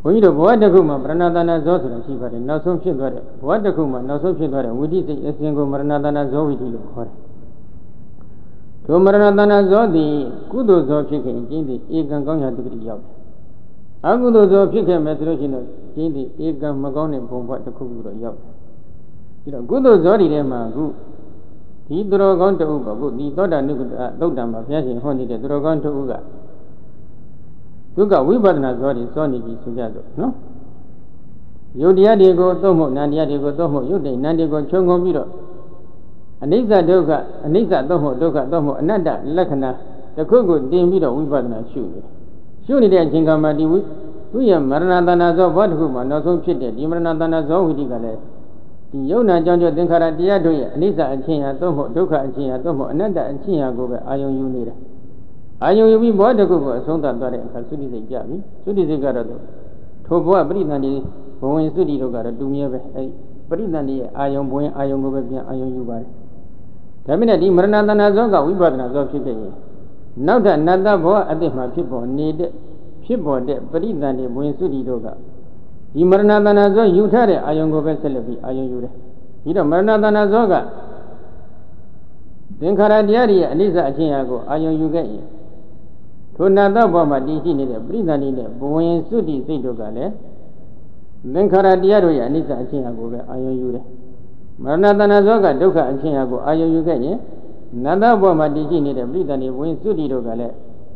ဘုန်းကြီးတို့ဘဝတစ်ခုမှာမရဏတနာဇောဆိုတာရှိပါတယ်နောက်ဆုံးဖြစ်သွားတဲ့ဘဝတစ်ခုမှာနောက်ဆုံးဖြစ်သွားတဲ့ဝိသိစိတ်အစဉ်ကိုမရဏတနာဇောဝိသိလို့ခေါ်တယ်ထိုမရဏတနာဇောသည်ကုသိုလ်ဇောဖြစ်ခင်ကျင်းသည်ဧကံကောင်းရာတတိရောက်တယ်အကုသိုလ်ဇောဖြစ်ခဲ့မယ်ဆိုလို့ရှိရင်တော့ကျင်းသည်ဧကံမကောင်းတဲ့ဘုံဘဝတစ်ခုခုတော့ရောက်တယ်ပြီးတော့ကုသိုလ်ဇောတွေထဲမှာအခုဒီသူတော်ကောင်းတဦးကအခုဒီသောတာနုကသုတ်တံမှာဘုရားရှင်ဟောနေတဲ့သူတော်ကောင်းတဦးကသူကဝိပဿနာဇောတွေစောနေပြီဆိုကြတော့နော်ယုတ်တရားတွေကိုသို့မဟုတ်နံတရားတွေကိုသို့မဟုတ်ယုတ်တဲ့နံတွေကိုခြုံငုံပြီးတော့အနိစ္စဒုက္ခအနိစ္စသို့မဟုတ်ဒုက္ခသို့မဟုတ်အနတ္တလက္ခဏာတစ်ခုကိုတင်ပြီးတော့ဝိပဿနာရှုနေရှုနေတဲ့အချိန်ကမှဒီသူ့ရဲ့မရဏတဏ္ဍဇောဘောတစ်ခုမှနောက်ဆုံးဖြစ်တဲ့ဒီမရဏတဏ္ဍဇောဝိတိကလည်းဒီယုံနာကြောင့်ကျသင်္ခါရတရားတို့ရဲ့အနိစ္စအချင်းဟာသို့မဟုတ်ဒုက္ခအချင်းဟာသို့မဟုတ်အနတ္တအချင်းဟာကိုပဲအာယုံယူနေတယ်အာယုံယူပြီးဘောတစ်ခုကိုအဆုံးသတ်သွားတဲ့အခါသုတိစိတ်ကြပြီသုတိစိတ်ကတော့ထိုဘဝပရိသန္တိဘဝင်သုတိတို့ကတော့တူမြဲပဲအဲဒီပရိသန္တိရဲ့အာယုံဘဝင်အာယုံကိုပဲပြန်အာယုံယူပါတယ်ဒါပေမဲ့ဒီမရဏတဏ္ဍဇောကဝိပဿနာဇောဖြစ်ခဲ့ရင်နောက်ထပ်နတ္တဘောအတိတ်မှာဖြစ်ပေါ်နေတဲ့ဖြစ်ပေါ်တဲ့ပရိသန္တိဘဝင်သုတိတို့ကဒီမရဏတဏ္ဍဇောယူထားတဲ့အာယုံကိုပဲဆက်လက်ပြီးအာယုံယူတယ်ပြီးတော့မရဏတဏ္ဍဇောကသင်္ခါရတရားရဲ့အနိစ္စအချင်းရာကိုအာယုံယူခဲ့ရင်ထိုနတ္တဘောမှာတည်ရှိနေတဲ့ပရိသန္တိနဲ့ဘဝင်သုတိစိတ်တို့ကလည်းသင်္ခါရတရားတို့ရဲ့အနိစ္စအချင်းရာကိုပဲအာယုံယူတယ်မရဏတဏ္ဍဇောကဒုက္ခအချင်းရာကိုအာယုံယူခဲ့ရင်နတ္တဘောမှာတည်ရှိနေတဲ့ပရိသန္တိဘဝင်သုတိတို့ကလည်း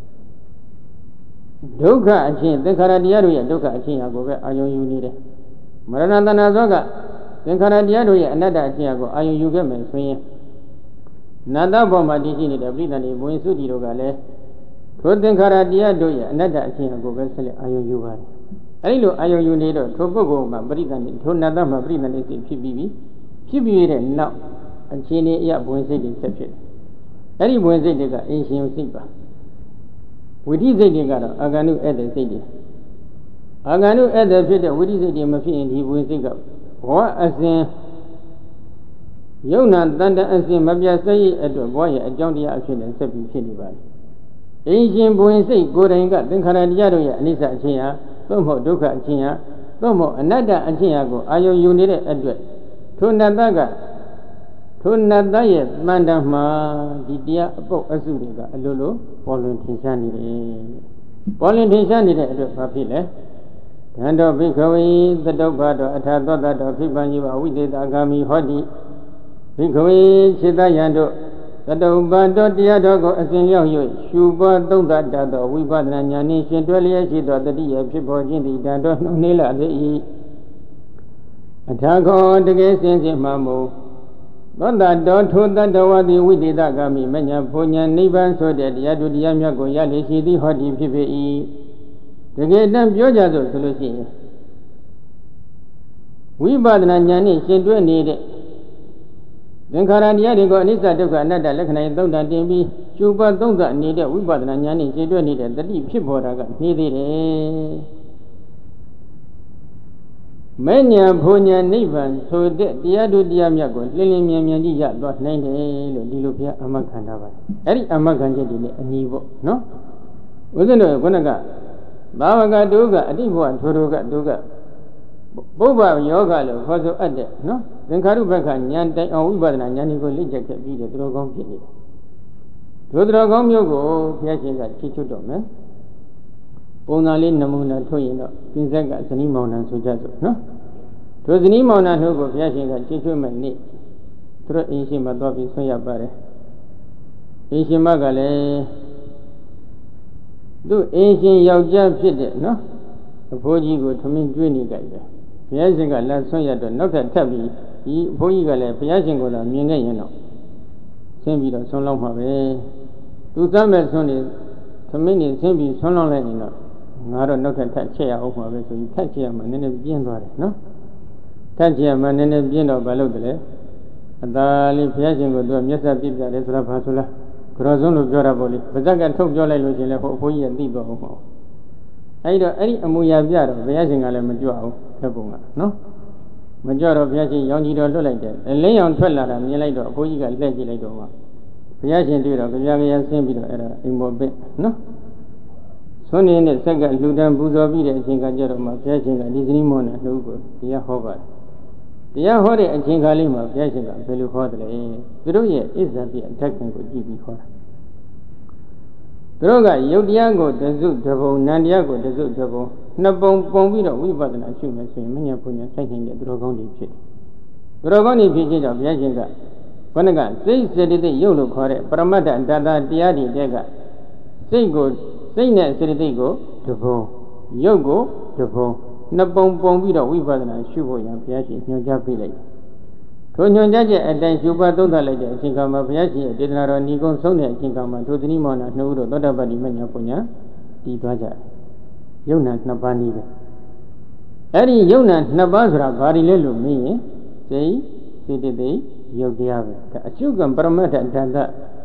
ဒုက္ခအချင်းသင်္ခါရတရားတို့ရဲ့ဒုက္ခအချင်းရာကိုပဲအာယုံယူနေတယ်မရဏတဏ္ဍဇောကသင်္ခါရတရားတို့ရဲ့အနတ္တအချင်းရာကိုအာယုံယူခဲ့မယ်ဆိုရင်နတ္တဘောမှာတည်ရှိနေတဲ့ပရိသန္တိဘဝင်သုတိတို့ကလည်းထိုသင်္ခါရတရားတို့ရဲ့အနတ္တအချင်းရာကိုပဲဆက်လက်အာယုံယူပါတယ်အဲဒီလိုအာယုံယူနေတော့ထိုပုဂ္ဂိုလ်မှာပရိသန္တိထိုနတ္တမှာပရိသန္တိစိတ်ဖြစ်ပြီးဖြစ်ပြီးတဲ့နောက်အခြေအနေအရဘဝင်စိတ်တွေဆက်ဖြစ်တယ်အဲဒီဘဝင်စိတ်တွေကအင်ရှင်စိတ်ပါဝိသိစိတ်တွေကတော့အာဂန္တုဧည့်သည်စိတ်တွေအာဂန္တုဧည့်သည်ဖြစ်တဲ့ဝိသိစိတ်တွေမဖြစ်ရင်ဒီဘဝင်စိတ်ကဘောအစဉ်ယုံနာတန်တအစဉ်မပြတ်စိတ်အတွက်ဘောရဲ့အကြောင်းတရားအဖြစ်နဲ့ဆက်ပြီးဖြစ်နေပါတယ်အင်ရှင်ဘဝင်စိတ်ကိုယ်တိုင်ကသင်္ခါရတရားတို့ရဲ့အနိစ္စအချင်းဟာသို့မဟုတ်ဒုက္ခအချင်းဟာသို့မဟုတ်အနတ္တအချင်းဟာကိုအာယုံယူနေတဲ့အတွက်ထိုနတ္တကထိုနတ္တရဲ့တန်တမှာဒီတရားအပုပ်အစုတွေကအလိုလိုပေါ်လွင်ထင်ရှားနေတယ်ပေါ်လွင်ထင်ရှားနေတဲ့အတွက်ဘာဖြစ်လဲဓမ္တောဘိခဝေသတုပ္ပတောအထာသောတတောဖိပန်ကြီးဝဝိသေတအာဂမိဟောတိဘိခဝေစေတယံတို့သတုပ္ပတောတရားတော်ကိုအစဉ်ရောက်၍ရှုပေါ်သုံးသတတ်သောဝိပဿနာဉာဏ်နှင့်ရှင်တွဲလျက်ရှိသောတတိယဖြစ်ပေါ်ခြင်းသည်တန်တော်နှုတ်နေလာသည်အထာခောတကယ်စင်စစ်မှမူသောတတော်ထိုတတ္တဝတိဝိသေတဂမိမညာဘုံညာနိဗ္ဗာန်ဆိုတဲ့တရားတို့တရားမြတ်ကိုရလေရှိသည်ဟောဒီဖြစ်ပေ၏တကယ်တမ်းပြောကြဆိုလို့ရှိရင်ဝိပဿနာဉာဏ်နှင့်ရှင်တွဲနေတဲ့သင်္ခါရတရားတွေကိုအနိစ္စဒုက္ခအနတ္တလက္ခဏာသုံးတာတင်ပြီးကျူပသုံးတာနေတဲ့ဝိပဿနာဉာဏ်နှင့်ရှင်တွဲနေတဲ့တတိဖြစ်ပေါ်တာကနေသေးတယ်မဉ္ဇဉ်ဘုံညာနိဗ္ဗာန်ဆိုတဲ့တရားတို့တရားမြတ်ကိုလင်းလင်းမြန်မြန်ကြီးရသွားနိုင်တယ်လို့ဒီလိုဘုရားအမှတ်ခံထားပါတယ်အဲ့ဒီအမှတ်ခံချက်တွေနဲ့အညီပေါ့နော်ဦးဇင်းတို့ခုနကဘာဝကတုကအတိဘဝထိုတို့ကတုကပုဗ္ဗယောဂလို့ခေါ်ဆိုအပ်တဲ့နော်သင်္ခါရုပ္ပခဉာဏ်တိုင်အောင်ဝိပဿနာဉာဏ်ကိုလက်ချက်ခဲ့ပြီးတဲ့သူတော်ကောင်းဖြစ်နေတယ်သူတော်ကောင်းမျိုးကိုဘုရားရှင်ကချီးချွတ်တော်မယ်ပုံစံလေးနမူနာထုတ်ရင်တော့သင်္ဆက်ကဇနီးမောင်နှံဆိုကြစို့နော်တို့ဇနီးမောင်နှံတို့ကိုဘုရားရှင်ကချီးချွတ်မဲ့နေ့သူတို့အင်းရှင်မှာသွားပြီးဆွံ့ရပါတယ်အင်းရှင်မကလည်းသူ့အင်းရှင်ယောက်ျားဖြစ်တဲ့နော်အဖိုးကြီးကိုထမင်းကျွေးနေကြတယ်ဘုရားရှင်ကလက်ဆွံ့ရတော့နောက်ထပ်ပြီးဒီအဖိုးကြီးကလည်းဘုရားရှင်ကိုတော့မြင်ခဲ့ရင်တော့ဆင်းပြီးတော့ဆွံ့လောက်မှာပဲသူသမ်းမဲ့ဆွံ့နေသမင်းနေဆင်းပြီးဆွံ့လောက်လိုက်ရင်တော့ငါတော့နောက်ထပ်ချက်ရအောင်ပါပဲဆိုပြီးထက်ချက်ရမှနည်းနည်းပြင်းသွားတယ်နော်ထက်ချက်ရမှနည်းနည်းပြင်းတော့ဘာလုပ်တယ်လဲအသာလေးဘုရားရှင်ကိုသူကမျက်စိပြပြတယ်ဆိုတာဘာဆိုလားကြော်စုံလို့ပြောတာပေါ့လေပါဇက်ကထုတ်ပြောလိုက်လို့ရှင်လဲဟိုအဖိုးကြီးကသိတော့ဟုတ်မဟုတ်အဲ့တော့အဲ့ဒီအမူအရာပြတော့ဘုရားရှင်ကလည်းမကြွအောင်ထက်ပုံကနော်မကြွတော့ဘုရားရှင်ရောင်ကြီးတော်လွတ်လိုက်တယ်လင်းရောင်ထွက်လာတာမြင်လိုက်တော့အဖိုးကြီးကလှည့်ကြည့်လိုက်တော့မှဘုရားရှင်တွေ့တော့ကြပြားကြဆင်းပြီးတော့အဲ့ဒါအိမ်ပေါ်ပင့်နော်ဆဆွမ်းနေတဲ့ဆက်ကလူတန်းပူဇော်ပြီးတဲ့အချိန်ကကြတော့မှဘုရားရှင်ကဒီဇနီးမောနဲ့နှုတ်ကိုတရားဟောပါတယ်တရားဟောတဲ့အချိန်ခါလေးမှာဘုရားရှင်ကဘယ်လိုဟောတယ်လဲသူတို့ရဲ့အစ္ဆာပြအထက်ခံကိုကြည့်ပြီးဟောတာသူတို့ကယုတ်တရားကိုတစုတပုံနံတရားကိုတစုတပုံနှစ်ပုံပုံပြီးတော့ဝိပဿနာရှုမယ်ဆိုရင်မဉ္ဇဉ်ဘုံညာစိုက်နေတဲ့သူတော်ကောင်းတွေဖြစ်တယ်သူတော်ကောင်းတွေဖြစ်ခြင်းကြောင့်ဘုရားရှင်ကဘုန်းကစိတ်စေတသိက်ယုတ်လို့ခေါ်တဲ့ပရမတ္ထတတတရားတွေတဲ့ကစိတ်နဲ့စေတသိက်ကိုတပုံယုတ်ကိုတပုံနှစ်ပုံပုံပြီးတော့ဝိပဿနာရှုဖို့ရန်ဘုရားရှင်ညွှန်ကြားပေးလိုက်တယ်ထိုညွှန်ကြားချက်အတိုင်းရှုပါသုံးသပ်လိုက်တဲ့အချိန်ခါမှာဘုရားရှင်ရဲ့ဒေသနာတော်ညီကုန်းဆုံးတဲ့အချိန်ခါမှာထိုသတိမောနာနှစ်ဦးတို့သောတပတ္တိမဉ္ဇဉ်ဘုံညာတည်သွားကြတယ်ယုံနာနှစ်ပါးနည်းပဲအဲ့ဒီယုံနာနှစ်ပါးဆိုတာဘာတွေလဲလို့မေးရင်စိတ်စေတသိက်ယုတ်တရားပဲဒါအကျုကံပရမတ္ထဓာတ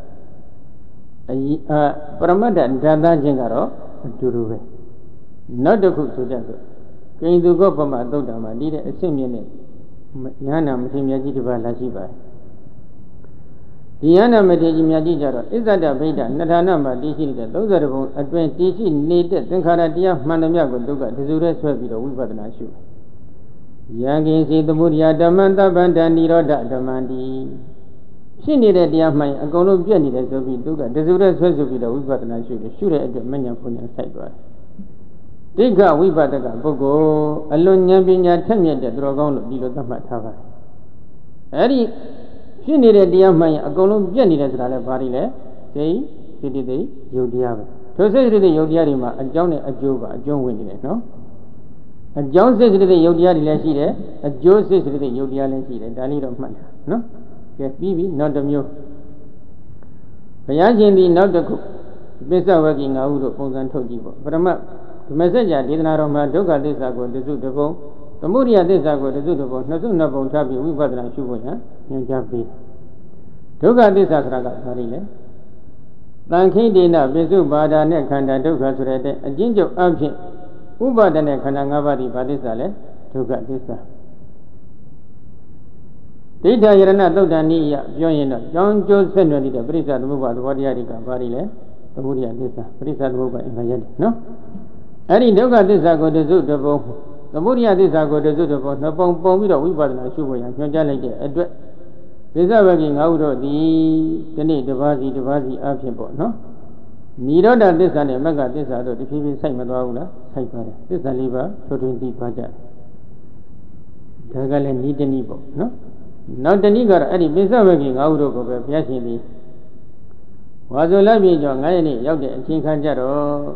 ပရမတ္ထဓာတချင်းကတော့အတူတူပဲနောက်တစ်ခုဆိုကြဆိုကိဉ္စုကောပမသုတ်တံမှာဒီတဲ့အဆင့်မြင့်နဲ့ညာနာမထေရမြတ်ကြီးတစ်ပါးလာရှိပါတယ်ဒီညာနာမထေရကြီးမြတ်ကြီးကြတော့အစ္ဆဒဗိဒ္ဓနှစ်ဌာနမှာတည်ရှိနေတဲ့30ဘုံအတွင်းတည်ရှိနေတဲ့သင်္ခါရတရားမှန်သမျှကိုဒုက္ခတစုရဲဆွဲပြီးတော့ဝိပဿနာရှုယံကိစီသမုဒယဓမ္မံတပ္ပန္တနိရောဓဓမ္မံတိရှိနေတဲ့တရားမှန်အကုန်လုံးပြည့်နေတယ်ဆိုပြီးဒုက္ခတစုရဲဆွဲဆိုပြီးတော့ဝိပဿနာရှုတယ်ရှုတဲ့အတွက်မဉ္ဇဉ်ဘုံညာစိုက်သွားတယ်တိက္ခဝိပဿကပုဂ္ဂိုလ်အလွန်ဉာဏ်ပညာထက်မြက်တဲ့သူတော်ကောင်းလို့ဒီလိုသတ်မှတ်ထားပါတယ်အဲ့ဒီဖြစ်နေတဲ့တရားမှန်ရင်အကုန်လုံးပြည့်နေတယ်ဆိုတာလည်းဘာတွေလဲစိတ်စေတသိက်ယုတ်တရားပဲထိုစိတ်စေတသိက်ယုတ်တရားတွေမှာအကြောင်းနဲ့အကျိုးပါအကျုံးဝင်နေတယ်နော်အကြောင်းစိတ်စေတသိက်ယုတ်တရားတွေလည်းရှိတယ်အကျိုးစိတ်စေတသိက်ယုတ်တရားလည်းရှိတယ်ဒါလေးတော့မှတ်တာနော်ကဲပြီးပြီနောက်တစ်မျိုးဘုရားရှင်ဒီနောက်တစ်ခုပစ္စဝဂီ၅ဦးတို့ပုံစံထုတ်ကြည့်ပေါ့ပရမဓမ္မစကြာဒေသနာတော်မှာဒုက္ခသစ္စာကိုတစုတပုံသမုဒယသစ္စာကိုတစုတပုံနှစ်ပုံထားပြီးဝိပဿနာရှုဖို့ညာညွှန်ကြားပေးဒုက္ခသစ္စာဆိုတာကဘာလဲတန်ခိတေနပိစုပါဒာနဲ့ခန္ဓာဒုက္ခဆိုတဲ့အကျဉ်းချုပ်အဖြစ်ဥပါဒနဲ့ခန္ဓာ၅ပါးဒီဘာသစ္စာလဲဒုက္ခသစ္စာဒိဋ္ဌယရဏသုတ်တန်နိယပြောရင်တော့ကြောင်းကျိုးဆက်နွယ်နေတဲ့ပရိစ္ဆသမုပ္ပါသဘောတရားတွေကဘာတွေလဲသမုဒယသစ္စာပရိစ္ဆသမုပ္ပါအင်္ဂါရတယ်နော်အဲ့ဒီဒုက္ခသစ္စာကိုတစုတပုံသမုဒယသစ္စာကိုတစုတပုံနှစ်ပုံပုံပြီးတော့ဝိပဿနာရှုဖို့ရညွှန်ကြားလိုက်တဲ့အတွက်ပစ္စဝဂီ၅ဦးတို့ဒီဒီနေ့တစ်ပါးစီအဖြစ်ပေါ့နော်နိရောဓသစ္စာနဲ့မဂ္ဂသစ္စာတို့တဖြည်းဖြည်းစိုက်မသွားဘူးလားစိုက်ပါတယ်သစ္စာ၄ပါးထိုးထွင်းသိသွားကြတယ်ဒါကလည်းဤတနည်းပေါ့နော်နောက်တနည်းကတော့အဲ့ဒီပစ္စဝဂီ၅ဦးတို့ကိုပဲဘုရားရှင်ဒီဝါဇုလပြည့်ကျော်9ရက်နေ့ရောက်တဲ့အချိန်ခါကျတော့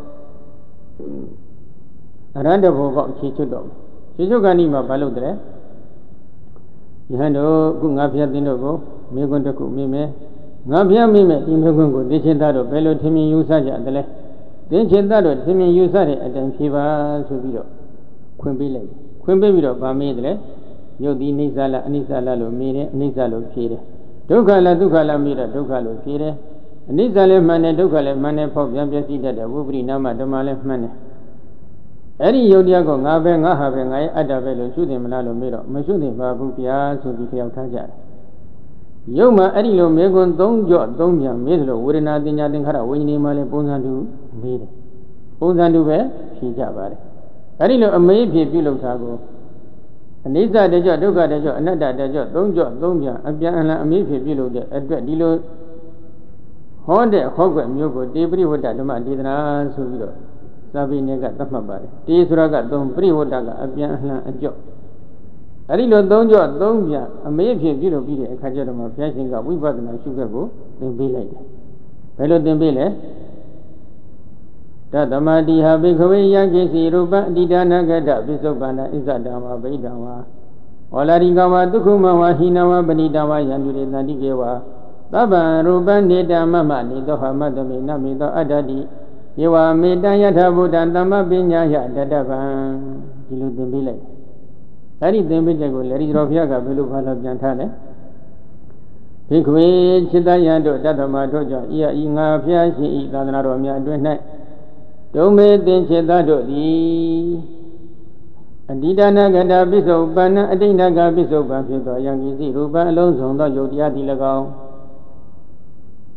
အရဟတဘောပေါက်ခြေချွတ်တော့ခြေချွတ်ကဏီမှာဘာလို့တဲ့ယဟန်တို့အခုငါဖျက်သိန်းတို့ကိုမိကွန်းတစ်ခုမိမယ်ငါဖျက်မိမယ်ဒီမိကွန်းကိုသိချင်းသားတို့ဘယ်လိုထင်မြင်ယူဆကြတယ်လဲသိချင်းသားတို့ထင်မြင်ယူဆတဲ့အတိုင်းဖြေပါဆိုပြီးတော့ခွင့်ပေးလိုက်ခွင့်ပေးပြီးတော့ဗာမေးတယ်လေယုတ်ဒီအိဋ္ဌလားအနိစ္စလားလို့မေးတယ်အနိစ္စလို့ဖြေတယ်ဒုက္ခလားဒုက္ခလားမေးတော့ဒုက္ခလို့ဖြေတယ်အနိစ္စလည်းမှန်တယ်ဒုက္ခလည်းမှန်တယ်ဖောက်ပြန်ပြည့်စည်တတ်တယ်ဝိပရိနာမဓမ္မလည်းမှန်တယ်အဲ့ဒီယုတ်တရားကိုငါပဲငါဟာပဲငါရဲ့အတ္တပဲလို့ရှုတင်မလားလို့မေးတော့မရှုတင်ပါဘူးဗျာဆိုပြီးလျှောက်ထားကြတယ်ယုတ်မှာအဲ့ဒီလိုမေကွန်း၃ကြော့၃ပြန်မေးသလိုဝေဒနာတင်ညာသင်္ခါရဝိညာဉ်မှာလည်းပုံစံတူမေးတယ်ပုံစံတူပဲဖြေကြပါတယ်အဲ့ဒီလိုအမေးဖြေပြုလုပ်တာကိုအနိစ္စတကြော့ဒုက္ခတကြော့အနတ္တတကြော့၃ကြော့၃ပြန်အပြန်အလှန်အမေးဖြေပြုလုပ်တဲ့အတွက်ဒီလိုဟောတဲ့ဟောကွက်မျိုးကိုတေပရိဝတ္တဓမ္မဒေသနာဆိုပြီးတော့သာပိနေကသတ်မှတ်ပါတယ်တေဆိုတာက3ပရိဝတ္တကအပြန်အလှန်အကြော့အဲ့ဒီလို3ကြော့3ပြန်အမေးဖြေပြုလုပ်ပြီးတဲ့အခါကျတော့မှဘုရားရှင်ကဝိပဿနာရှုခက်ကိုသင်ပေးလိုက်တယ်ဘယ်လိုသင်ပေးလဲတတမတိဟဘိခဝေယံကိစီရူပံအတိဒါနဂတပိစုပ္ပန္နဣဇဒံဝဗိဒံဝဝလာရိကဝဒုက္ခမဝဟိနဝပဏိတဝယံတုရေတန္တိကေဝသဗ္ဗံရူပံနေတမမနေသောဟမတမေနမေသောအတ္တတိယေဝမေတံယထဗုဒ္ဓံသမ္မပညာယတတဗံဒီလိုသင်ပေးလိုက်အဲ့ဒီသင်ပေးချက်ကိုလေဒီတော်ဘုရားကဘယ်လိုဘာလို့ပြန်ထားလဲဘိခွေจิตယံတို့တတ္တမတို့ကြောင့်ဤဤငါဘုရားရှင်ဤသာသနာတော်များအတွင်း၌ဒုမေသင်จิตတို့သည်အတိဒါနဂတပိစုပန္နအတိဏကပိစုပန်ဖြစ်သောယံကိစီရူပံအလုံးစုံသောယုတ်တရားသည်၎င်း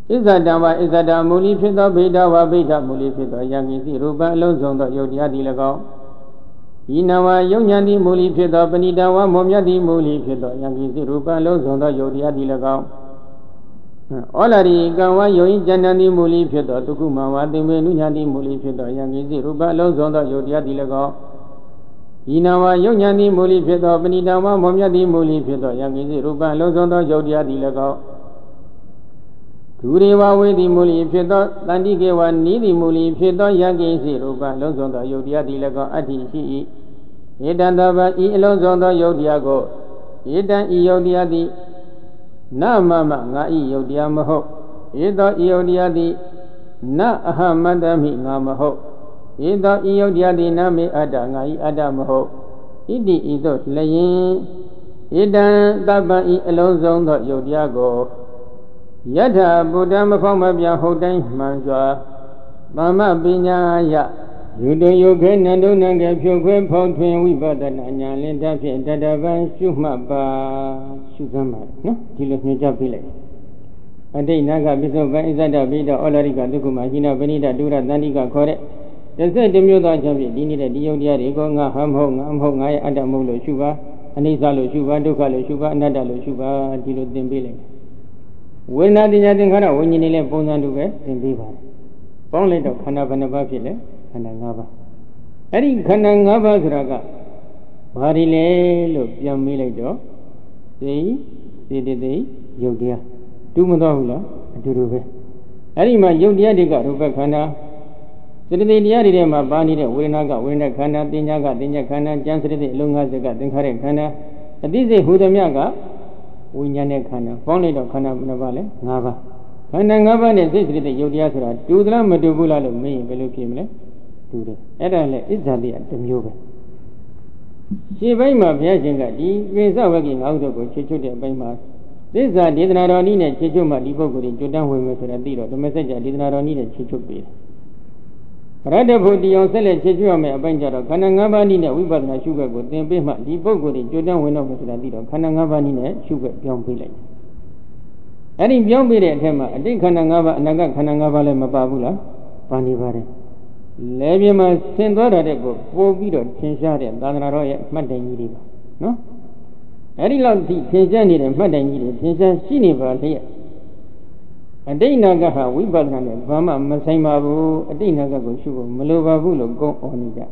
Izzadama Izzada Muli Fito Beda Wabeda Muli Fito Yangisi Ruba Alonso Yodiadi Lagao Inawa Yonyadi Muli Fito Benidawa Momiadi Muli Fito Yangisi Ruba Alonso Yodiadi Lagao Olari Gawa Yoin Janani Muli Fito Tukuma Wadime Nunyadi Muli Fito Yangisi Ruba Alonso Yodiadi Lagao Inawa Yonyadi Muli Fito Benidawa Momiadi Muli Fito Yangisi Ruba Alonso Yodiadi Lagao Turewa Wedi Muli Fito, Tandikewa Nidi Muli Fito, Yagisi Ruba, Lozondo Yodia Dilago, Ati Shi, Edandaba, E. Lozondo Yodiago, Edan Iodiadi, Na Mama, Nai Yodiamaho, Edo Iodiadi, Na Ahamadami Namaho, Edo Iodiadi Nami Ada, Nai Adamaho, Idi Ido Layin, Edan Daba E. Lozondo Yodiago. Yata Buddha Mafamabia Hodai Manjwa Mama Binyaya Yudo Yoga Nando Nanga Pyoque Potwin Wibadana Linda Dadavan Shumaba Shuzama, no? Tilos Nujapile. A day Naga Bisoba Izada Vida Olarica Dukuma Hina Benita Dura Nandika Kore. The said the Muda Jambi, Dinida Diodia, Gonga Hamhong, I Adamulo Shuba, Anisalo Shuba, Dukalo Shuba, Nadalo Shuba, Tilo Dimbile. When not in Yadingana, when you need Bonan to wear, then be one. Only the Kanabana and Angaba. Any Kanangaba Raga. Varile, look, young Miledo. They, Yodia. Tumudahula, Duruve. Arima Yodia Diga, Rubakana. Saturday Yadima, Bani, Winaga, Winakana, Dinaga, Dinakana, Jansri, Lunga, Dinkare Kana. And this is Hudamiaga. Winyane Kana, only the Kana Navale, Nava. Kana Nava is this the Yodiasra, Dudra Madubula, me, Velukimle, Dude. Edale is the Muga. She by my Piazinga, we are working out of Chichu by Mars. These are did not need a Chichuma, Diboguri, Jordan women to a deal, the messenger did not need a Chichu. Rather put the Onsele Chichuma, a Banjaro, Kanangava Nina, we bought a sugar good, then Bima, Diboguri, Jordan went over to the deal, Kanangava Nina, sugar, young village. And in young village, Tema, a day Kanangava, Naga Kanangava, Mababula, Panivare. Leviama Sendora de Go, Bobido, Chinshari, and Danaro, Madani, no? Very long tea, Chinshani, and Madani, Chinshan, Shiniva here. A day Nagaha, we bought an Vama, Masaimabu, a day Nagago, Sugar, Malubabulo, go on it.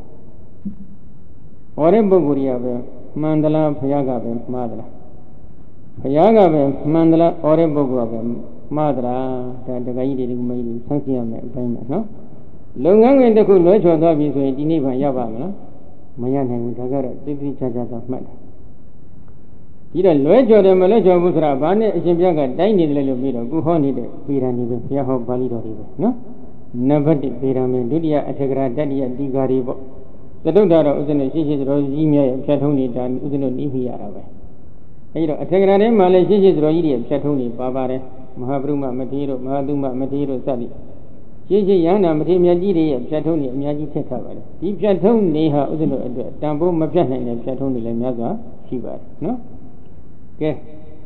Oreburia, Mandala, Payaga, Madra. Payaga, Mandala, Orebuga, Madra, the Gaidi, Madi, Sansiam, no? Longang and the good Locho of his way, Diniva Yavana, Mayan and Tagara, Titi Chajas of Mad. Either Locho de Malajo Busra, Bane, Jimjaga, Dine Little Bit of Guhoni, Pirani, Yaho Balido, no? Never did Pirame, Dudia, Ategra, Dadia, Digaribo. The daughter was in a Shishis Rosimia, Chatoni, and Uzino Nivia. Ategra, Malaysia, Roidi, Chatoni, Babare, Mahabruma, Matiro, Mahaduma, Matiro, Sadi. Yana, Matimia, Chatoni, Miyaji Teta. Deep Chaton, Neha, Uzino, Dambo, Mapjana, and Chatoni, Lamaza, Shiva, no? Okay.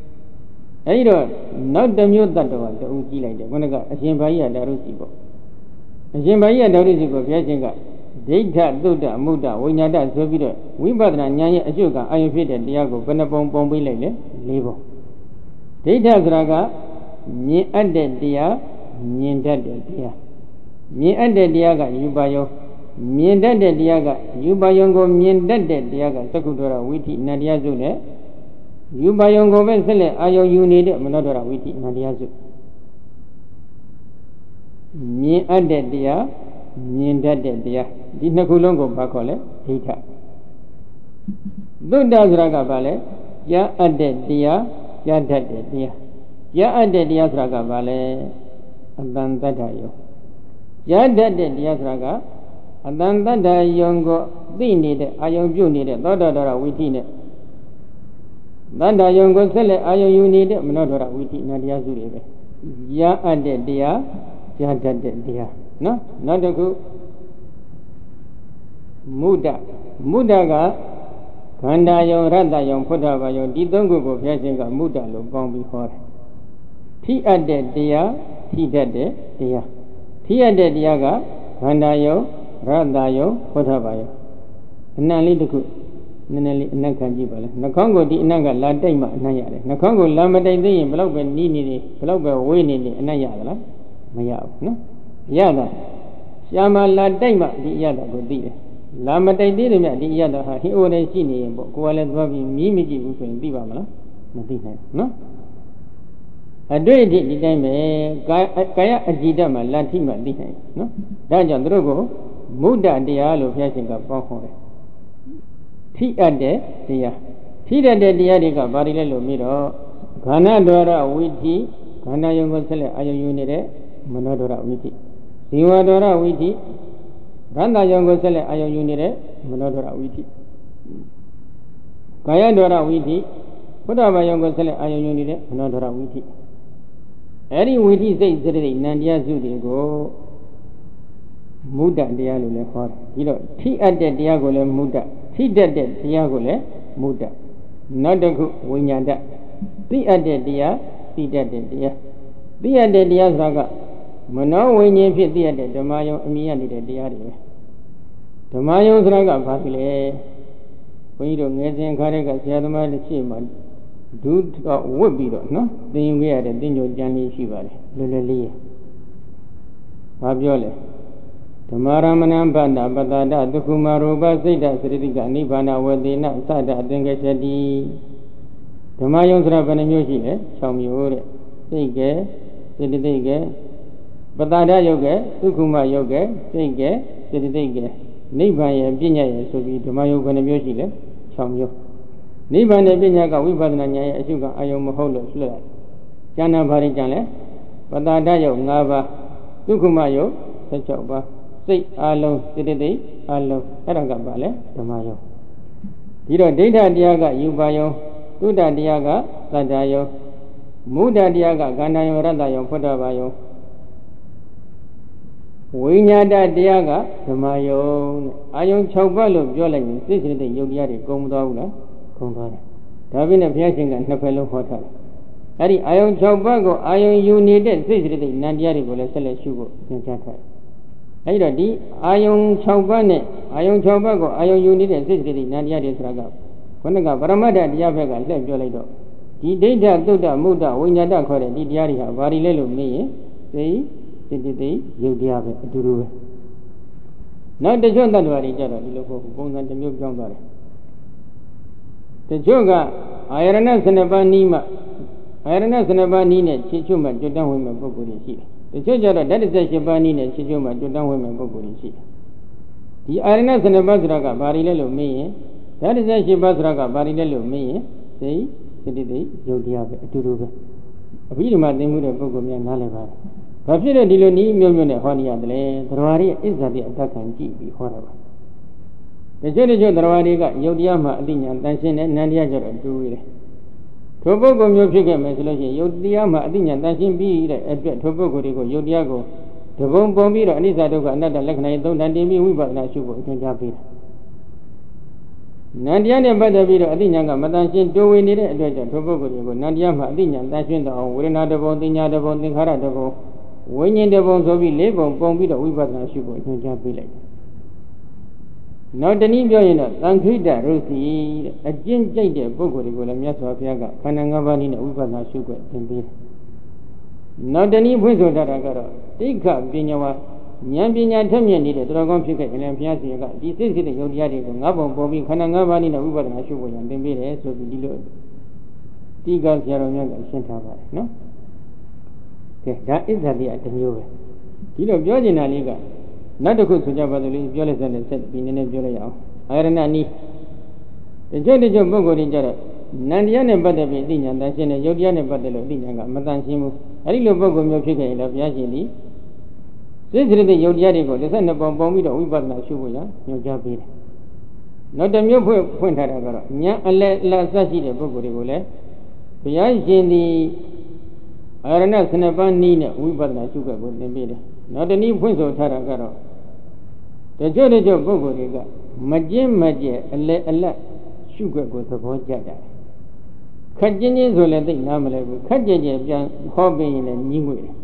Not the mute that was the Uki like the Monaga, a Jimbaya Darusibo. A Jimbaya Darusibo, Yajinga, Data, Duda, Muda, Winada, Sovido, Wimbadra, Nyaya, Ajuga, I fitted Diago, Benabon, Bombile, Libo. Data Graga, me added dia, me added dia. Me added diaga, Yubayo, me added diaga, Yubayongo, me added diaga, Sakudora, Witty, Nadia Zule. Yubayongo Vesele, Ayo, you need Monodora, Witty, Nadia Zule. Me added dia, me added dia. Did Nakulongo Bacole, Tita. Duda Draga Vale, Ya added dia, Ya added dia. Ya added dia Draga Vale, and then that ayo. Ya added dia Draga, and then that ayongo, they need it, Ayon you need it, Dodora within it. Then ayongo sell it, Ayo you need it, Monodora within Nadia Zuribe. Ya added dia, Ya added dia. No, not a good Muda. Mudaga, Kandayon, Radayon, Potavayon, Didongo, Yasinga, Muda, Lobon before. He added dia, ထိတတ်တဲ့တရားထိရတဲ့တရားကခန္ဓာယုံရတ္တယုံဘုဒ္ဓဘာယုံအနံလေးတစ်ခုနည်းနည်းလေးအနံ့ခံကြည့်ပါလေနှာခေါင်းကိုဒီအနံ့ကလာတိုက်မှအနံ့ရတယ်နှာခေါင်းကိုလာမတိုက်သေးရင်ဘယ်လောက်ပဲနီးနေနေဘယ်လောက်ပဲဝေးနေနေအနံ့ရသလားမရဘူးနော်ရတာရှာမလာတိုက်မှဒီရတာကိုသိတယ်လာမတိုက်သေးတယ်မြတ်ဒီရတာဟာဟိအိုနဲ့ရှိနေရင်ပေါ့ကိုယ်ကလည်းသွားပြီးမြည်မကြည့်ဘူးဆိုရင်သိပါမလားမသိနိုင်ဘူးနော်အတွေ့အထိဒီတိုင်းပဲကာယအကြည်ဓာတ်မှာလတ်ထိမှသိနိုင်နော်ဒါကြောင့်သူတို့ကိုမုဒ္ဒတရားလို့ဘုရားရှင်ကပေါင်းဟောတယ်ထိအပ်တဲ့တရားထိတတ်တဲ့တရားတွေကဘာတွေလဲလို့မြည်တော့ခန္ဓာဒွါရဝိธิခန္ဓာယုံကိုဆက်လက်အာယုံယူနေတဲ့မနောဒွါရဝိธิဇီဝဒွါရဝိธิရတ္တယုံကိုဆက်လက်အာယုံယူနေတဲ့မနောဒွါရဝိธิကာယဒွါရဝိธิဘုဒ္ဓဘာယုံကိုဆက်လက်အာယုံယူနေတဲ့မနောဒွါရဝိธิအဲ့ဒီဝိธิစိတ်စရိတ်နံတရားစုတွေကိုမုဒ္ဒတရားလို့လည်းခေါ်တယ်ပြီးတော့ထိအပ်တဲ့တရားကိုလည်းမုဒ္ဒထိတတ်တဲ့တရားကိုလည်းမုဒ္ဒနောက်တစ်ခုဝိညာဏသိအပ်တဲ့တရားသိတတ်တဲ့တရားသိအပ်တဲ့တရားဆိုတာကမနောဝိညာဉ်ဖြစ်သိအပ်တဲ့ဓမ္မယုံအမြင်ရနေတဲ့တရားတွေပဲဓမ္မယုံဆိုတာကဘာဖြစ်လဲဘုန်းကြီးတို့ငယ်စဉ်ခါတဲ့ကဆရာသမားတစ်ချိန်မှာဒုတော့ဝတ်ပြီးတော့နော်သင်ယူခဲ့ရတဲ့သင်္ကြန်ကြံလေးရှိပါတယ်လွယ်လွယ်လေးဘာပြောလဲဓမ္မရမဏံဗန္တာပတ္တာဒုက္ခမရူပစိတ်တသရတိကနိဗ္ဗာနဝေသေနသတ္တအသင်္ကေချတိဓမ္မယုံဆိုတာဘယ်နှမျိုးရှိလဲ6မျိုးတဲ့စိတ်ကဲစေတသိက်ကဲပတ္တာဒယုတ်ကဲဒုက္ခမယုတ်ကဲစိတ်ကဲစေတသိက်ကဲနိဗ္ဗာန်ရဲ့ပညာရဲ့ဆိုပြီးဓမ္မယုံဘယ်နှမျိုးရှိလဲ6မျိုးနိဗ္ဗာန်ရဲ့ပညာကဝိပဿနာဉာဏ်ရဲ့အရှုခံအာယုံမဟုတ်လို့လွှတ်လိုက်ကျန်တာဘာတွေကျန်လဲပတ္တာဒယုတ်5ပါးဒုက္ခမယုတ်16ပါးစိတ်အလုံးစေတသိက်အလုံးအဲ့ဒါကပါလေဓမ္မယုံဒီတော့ဒိဋ္ဌတရားကယူပါယုံသုဒ္ဓတရားကသတ္တယုံမုဒ္ဒတရားကခန္ဓာယုံရတ္တယုံဘုဒ္ဓဘာယုံဝိညာဏတရားကဓမ္မယုံအာယုံ6ပါးလို့ပြောလိုက်ရင်စိတ်စေတသိက်ယုံတရားတွေကုန်မသွားဘူးလားကုန်သွားတယ်ဒါပြင်နဲ့ဘုရားရှင်ကနှစ်ဖက်လုံးဟောထားတယ်အဲ့ဒီအာယုံ6ပါးကိုအာယုံယူနေတဲ့စိတ်စေတသိက်နံတရားတွေကိုလည်းဆက်လက်ရှုဖို့သင်ကြားထားတယ်အဲ့တော့ဒီအာယုံ6ပါးနဲ့အာယုံ6ပါးကိုအာယုံယူနေတဲ့စိတ်စေတသိက်နံတရားတွေဆိုတာကခொနကပရမတ္ထတရားဘက်ကလှည့်ပြောလိုက်တော့ဒီဒိဋ္ဌသုဒ္ဓမုဒ္ဒဝိညာဏခေါ်တဲ့ဒီတရားတွေဟာဘာတွေလဲလို့မေးရင်စိတ်စေတသိက်ယုတ်တရားပဲအတူတူပဲနောက်တချို့တ attva တွေကြတော့ဒီလိုပုံစံတစ်မျိုးပြောင်းသွားတယ်တချို့ကအာယရဏ12ပါးနီးမှအာယရဏ12ပါးနီးနဲ့ခြေချွတ်မှကျွတ်တန်းဝင်မဲ့ပုဂ္ဂိုလ်တွေရှိတယ်တချို့ကျတော့ဓာတ်18ပါးနီးနဲ့ခြေချွတ်မှကျွတ်တန်းဝင်မဲ့ပုဂ္ဂိုလ်တွေရှိတယ်ဒီအာယရဏ12ပါးဆိုတာကဘာတွေလဲလို့မေးရင်ဓာတ်18ပါးဆိုတာကဘာတွေလဲလို့မေးရင်စိတ်စေတသိက်ယုတ်တရားပဲအတူတူပဲအဘိဓမ္မာသင်မှုတဲ့ပုဂ္ဂိုလ်များနားလည်ပါတယ်ဘာဖြစ်လို့ဒီလိုနည်းမျိုးမျိုးနဲ့ဟောနေရတယ်လဲသရဝရရဲ့အစ္ဆာတိအတ္တခံကြည့်ပြီးဟောတာပါတချို့သရဝရတွေကယုတ်တရားမှာအတိညာတန်ရှင်းတဲ့နန္တရားကျတော့တူရည်ထိုပုဂ္ဂိုလ်မျိုးဖြစ်ခဲ့မယ်ဆိုလို့ရှိရင်ယုတ်တရားမှာအတိညာတန်ရှင်းပြီးတဲ့အတွက်ထိုပုဂ္ဂိုလ်တွေကိုယုတ်တရားကိုတပုံပုံပြီးတော့အနိစ္စဒုက္ခအနတ္တလက္ခဏာရဲ့သုံးတန်တင်ပြီးဝိပဿနာရှုဖို့အကျဉ်းချပေးတာနန္တရားနဲ့ပတ်သက်ပြီးတော့အတိညာကမတန်ရှင်းတိုးဝင်နေတဲ့အတွက်ကြောင့်ထိုပုဂ္ဂိုလ်တွေကိုနန္တရားမှာအတိညာတန်ရှင်းတော့ဝေဒနာတပုံသင်ညာတပုံသင်္ခါရတပုံဝိညာဉ်တပုံဆိုပြီး၄ပုံပုံပြီးတော့ဝိပဿနာရှုဖို့အကျဉ်းချပေးလိုက်နောက်တနည်းပြောရင်တော့သံခိတရုပ်စီတဲ့အကျင့်ကြိုက်တဲ့ပုဂ္ဂိုလ်တွေကိုလည်းမြတ်စွာဘုရားကခန္ဓာ၅ပါးနည်းနဲ့ဝိပဿနာရှုခွင့်သင်ပေးတယ်။နောက်တနည်းဖွင့်ဆိုထားတာကတော့တိက္ခပညာဝဉာဏ်ပညာထက်မြက်နေတဲ့တော်ကောင်းဖြစ်ခဲ့ရင်လည်းဘုရားရှင်ကဒီစိတ်စိတ်တဲ့ယုတ်တရားတွေကို၅ပုံပေါ်ပြီးခန္ဓာ၅ပါးနည်းနဲ့ဝိပဿနာရှုဖို့ရန်သင်ပေးတယ်ဆိုပြီးဒီလိုတိက္ခဆရာတော်များကရှင်းထားပါတယ်နော်။ကဲဒါအစ္ဆာတိအတစ်မျိုးပဲဒီလိုပြောချင်တာလေးကနောက်တစ်ခုဆိုကြပါစို့လေပြောလိုက်စတဲ့ဆက်ပြီးနည်းနည်းပြောလိုက်အောင်အာရဏနီးတချို့ပုဂ္ဂိုလ်တွေကြတော့နန္တရားနဲ့ပတ်သက်ပြီးအသိဉာဏ်တန်ရှင်းတဲ့ယုတ်တရားနဲ့ပတ်သက်လို့အသိဉာဏ်ကမတန်ရှင်းဘူးအဲဒီလိုပုဂ္ဂိုလ်မျိုးဖြစ်ခဲ့ရင်လည်းဘုရားရှင်ဒီစိတ်စိတ်ယုတ်တရားတွေကို12ပုံပုံပြီးတော့ဝိပဿနာရှုဖို့ရညွှန်ကြားပေးတယ်နောက်တစ်မျိုးဖွင့်ထားတာကတော့ဉာဏ်အလယ်အလတ်ဆက်ရှိတဲ့ပုဂ္ဂိုလ်တွေကိုလည်းဘုရားရှင်ဒီအာရဏ12ပါးနည်းနဲ့ဝိပဿနာရှုခွင့်ကိုသင်ပေးတယ်နောက်တနည်းဖွင့်ဆိုထားတာကတော့တချို့ပုဂ္ဂိုလ်တွေကမကျင့်မကျက်အလဲအလတ်ရှုခွက်ကိုသဘောကျကြတယ်ခက်ချင်းချင်းဆိုလည်းသိနားမလဲဘူးခက်ကြဲကြဲပြန်ဟောပေးရင်လည်းညီးငွေတယ်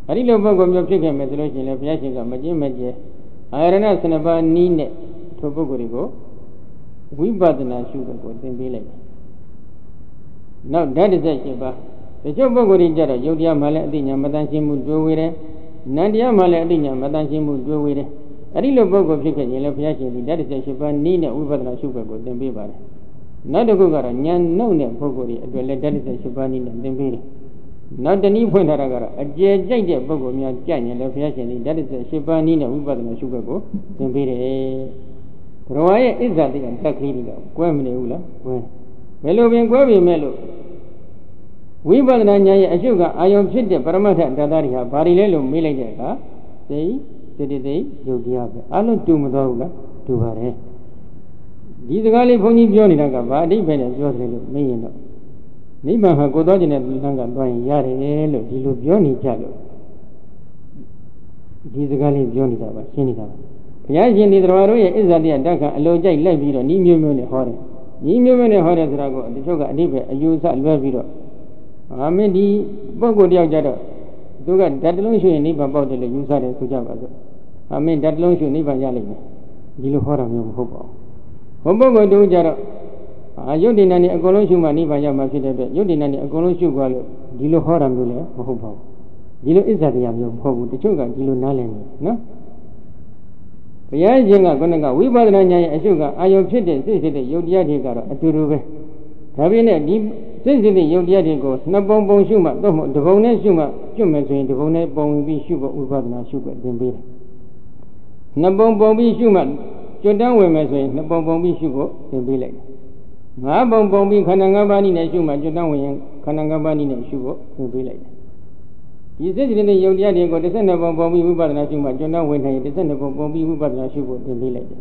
အဲဒီလိုပုဂ္ဂိုလ်မျိုးဖြစ်ခဲ့မယ်ဆိုလို့ရှိရင်လည်းဘုရားရှင်ကမကျင့်မကျဲအာရဏ12ပါးနီးနဲ့ထိုပုဂ္ဂိုလ်တွေကိုဝိပဿနာရှုဖို့ကိုသင်ပေးလိုက်တယ်။နောက်ဓာတ်18ပါးတချို့ပုဂ္ဂိုလ်တွေကြတော့ယုတ်တရားမှလည်းအတိညာမတန်ရှင်းမှုတွေ့ဝေတယ်။နန္တရားမှလည်းအတိညာမတန်ရှင်းမှုတွေ့ဝေတယ်။အဲဒီလိုပုဂ္ဂိုလ်ဖြစ်ခဲ့ရင်လည်းဘုရားရှင်ဒီဓာတ်18ပါးနီးနဲ့ဝိပဿနာရှုဖို့ကိုသင်ပေးပါတယ်။နောက်တစ်ခုကတော့ဉာဏ်နှုတ်တဲ့ပုဂ္ဂိုလ်တွေအတွက်လည်းဓာတ်18ပါးနီးနဲ့သင်ပေးတယ်။နောက်တနည်းဖွင့်ထားတာကတော့အကျယ်ကြိုက်တဲ့ပုဂ္ဂိုလ်များကြိုက်ရင်လည်းဘုရားရှင်ဒီဓာတ်18ပါးနီးနဲ့ဝိပဿနာရှုဖို့ကိုသင်ပေးတယ်။ဘုရားရဲ့အစ္ဆာတိကတက်ကလေးတွေကကွဲမနေဘူးလားကွဲဘယ်လိုပင်ကွဲပြီမဲ့လို့ဝိပဿနာဉာဏ်ရဲ့အရှုကအာယုံဖြစ်တဲ့ပရမတ္ထဓာတ်တွေဟာဘာတွေလဲလို့မေးလိုက်တဲ့အခါသိယုတ်တရားပဲအလုံးတူမသွားဘူးလားတူပါတယ်ဒီစကားလေးဘုန်းကြီးပြောနေတာကဘာအဓိပ္ပာယ်နဲ့ပြောတယ်လို့မေးရင်တော့နိဗ္ဗာန်ဟာကိုယ်တော်ကျင်တဲ့လမ်းကသွားရင်ရတယ်လို့ဒီလိုပြောနေကြလို့ဒီစကားလေးပြောနေတာပါရှင်းနေတာပါဘုရားရှင်ဒီတော်တို့ရဲ့အစ္ဆာတရားဓာတ်ကအလိုကြိုက်လိုက်ပြီးတော့ဤမျိုးမျိုးနဲ့ဟောတယ်ဤမျိုးမျိုးနဲ့ဟောတယ်ဆိုတာကိုတချို့ကအဓိပ္ပာယ်အယူဆလွဲပြီးတော့အာမင်းဒီပုဂ္ဂိုလ်တယောက်ကြတော့သူကဓာတ်တလုံးရှုရင်နိဗ္ဗာန်ပေါက်တယ်လို့ယူဆတယ်ဆိုကြပါစို့အာမင်းဓာတ်တလုံးရှုနိဗ္ဗာန်ရလိမ့်မယ်ဒီလိုဟောတာမျိုးမဟုတ်ပါဘူးဘုံပုဂ္ဂိုလ်တူကြတော့ယုတ်တိဏ္ဍနေအကုန်လုံးရှုမှနိဗ္ဗာန်ရောက်မှာဖြစ်တဲ့အတွက်ယုတ်တိဏ္ဍနေအကုန်လုံးရှုသွားလို့ဒီလိုဟောတာမျိုးလည်းမဟုတ်ပါဘူးဒီလိုအစ္ဆာတရားမျိုးမဟုတ်ဘူးတချို့ကဒီလိုနားလည်နေနော်ဘုရားရှင်ကခုနကဝိပဿနာဉာဏ်ရဲ့အရှုကအာယုံဖြစ်တဲ့စိတ်စိတ်တဲ့ယုတ်တရားတွေကတော့အတူတူပဲဒါပေမဲ့ဒီစိတ်စိတ်တဲ့ယုတ်တရားတွေကိုနှစ်ပုံပုံရှုမှတော့တပုံနဲ့ရှုမှကျွတ်မယ်ဆိုရင်တပုံနဲ့ပုံပြီးရှုဖို့ဝိပဿနာရှုဖို့သင်ပေးတယ်နှစ်ပုံပုံပြီးရှုမှကျွတ်တန်းဝင်မယ်ဆိုရင်နှစ်ပုံပုံပြီးရှုဖို့သင်ပေးလိုက်တယ်ငါးပုံပုံပြီးခန္ဓာ၅ပါးနည်းနဲ့ရှုမှကျွတ်တန်းဝင်ရင်ခန္ဓာ၅ပါးနည်းနဲ့ရှုဖို့သင်ပေးလိုက်တယ်ဒီစိတ်စိတ်တဲ့ယုတ်တရားတွေကို12ပုံပုံပြီးဝိပဿနာရှုမှကျွတ်တန်းဝင်နိုင်ရင်12ပုံပုံပြီးဝိပဿနာရှုဖို့သင်ပေးလိုက်တယ်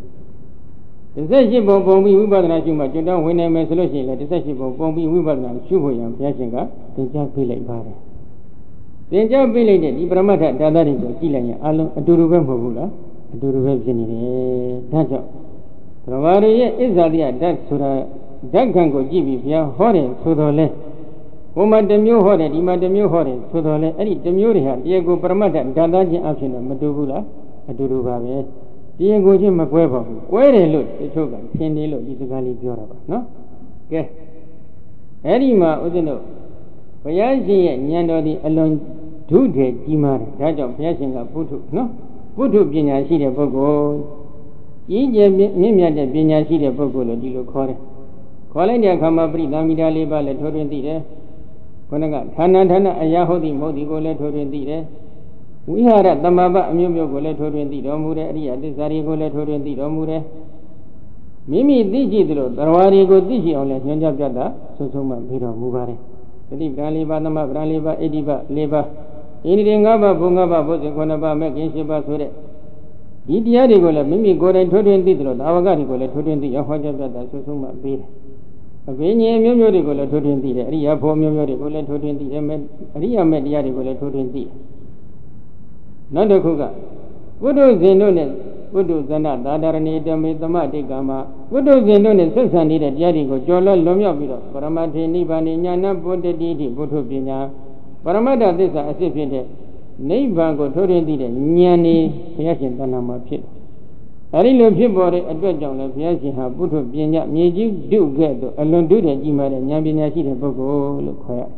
18ပုံပုံပြီးဝိပဿနာရှုမှကျွတ်တန်းဝင်နိုင်မယ်ဆိုလို့ရှိရင်လည်း18ပုံပုံပြီးဝိပဿနာရှုဖို့ရန်ဘုရားရှင်ကသင်ကြားပေးလိုက်ပါတယ်သင်ကြားပေးလိုက်တဲ့ဒီပရမတ္ထဓာတ်တွေကိုကြည့်လိုက်ရင်အလုံးအတူတူပဲမဟုတ်ဘူးလားအတူတူပဲဖြစ်နေတယ်ဒါကြောင့်သရဝရရဲ့အစ္ဆာတိယဓာတ်ဆိုတာဓာတ်ခံကိုကြည့်ပြီးဘုရားဟောတယ်ဆိုတော်လဲဟိုမှာတစ်မျိုးဟောတယ်ဒီမှာတစ်မျိုးဟောတယ်ဆိုတော်လဲအဲ့ဒီတစ်မျိုးတွေဟာတရားကိုပရမတ္ထဓာတ်ချင်းအဖြစ်တော့မတူဘူးလားအတူတူပါပဲတရားကိုချင်းမကွဲပါဘူးကွဲတယ်လို့တချို့ကထင်တယ်လို့ဒီစကားလေးပြောတာပါနော်ကဲအဲ့ဒီမှာဦးဇင်းတို့ဘုရားရှင်ရဲ့ဉာဏ်တော်ဒီအလွန်ဓုထေကြီးမားတယ်ဒါကြောင့်ဘုရားရှင်ကပုထုနော်ပုထုပညာရှိတဲ့ပုဂ္ဂိုလ်ကြီးကျယ်မြင့်မြတ်တဲ့ပညာရှိတဲ့ပုဂ္ဂိုလ်လို့ဒီလိုခေါ်တယ်ခေါ်လိုက်တဲ့အခါမှာပရိသမိတာ၄ပါးလည်းထိုးထွင်းသိတယ်ခொနကဌာနအရာဟုတ်သည်မဟုတ်သည်ကိုလည်းထိုးထွင်းသိတယ်ဝိဟာရတမ္ပအမျိုးမျိုးကိုလည်းထိုးထွင်းသိတော်မူတယ်အရိယသစ္စာတွေကိုလည်းထိုးထွင်းသိတော်မူတယ်မိမိသိရှိသလိုတရားတွေကိုသိရှိအောင်လည်းညွှန်ကြားပြတာဆုံးဆုံးမှပြီးတော်မူပါတယ်တတိပ္ပံ၄ပါးသမပ္ပံ၄ပါးဣတိပ၄ပါးဣန္ဒြေ၅ပါးဘုံ၅ပါးဘုဇင်9ပါးမဲ့ခင်10ပါးဆိုတဲ့ဒီတရားတွေကိုလည်းမိမိကိုယ်တိုင်ထိုးထွင်းသိသလိုဒါဝကတွေကိုလည်းထိုးထွင်းသိအောင်ဟောကြားပြတာဆုံးဆုံးမှပြီးတယ်အဘိညာဉ်မျိုးမျိုးတွေကိုလည်းထိုးထွင်းသိတယ်အရိယဖို့မျိုးမျိုးတွေကိုလည်းထိုးထွင်းသိတယ်အရိယမဲ့တရားတွေကိုလည်းထိုးထွင်းသိတယ်နောက်တစ်ခုကပုထုဇဉ်တို့နဲ့ပုထုဇဏသာဒရဏီတမေသမတိကမပုထုဇဉ်တို့နဲ့ဆက်ဆံနေတဲ့တရားတွေကိုကျော်လွန်မြောက်ပြီးတော့ပရမတ္ထေနိဗ္ဗာန်ဉာဏပုတ္တိတိပုထုပညာပရမတ္ထသစ္စာအစစ်ဖြစ်တဲ့နိဗ္ဗာန်ကိုထိုးထွင်းသိတဲ့ဉာဏ်ဤဘုရားရှင်တဏ္ဍာမှာဖြစ်အဲဒီလိုဖြစ်ပေါ်တဲ့အတွက်ကြောင့်လည်းဘုရားရှင်ဟာပုထုပညာမြေကြီးဒုကဲ့သို့အလွန်ဒုတဲ့ကြီးမားတဲ့ဉာဏ်ပညာရှိတဲ့ပုဂ္ဂိုလ်လို့ခေါ်ရတယ်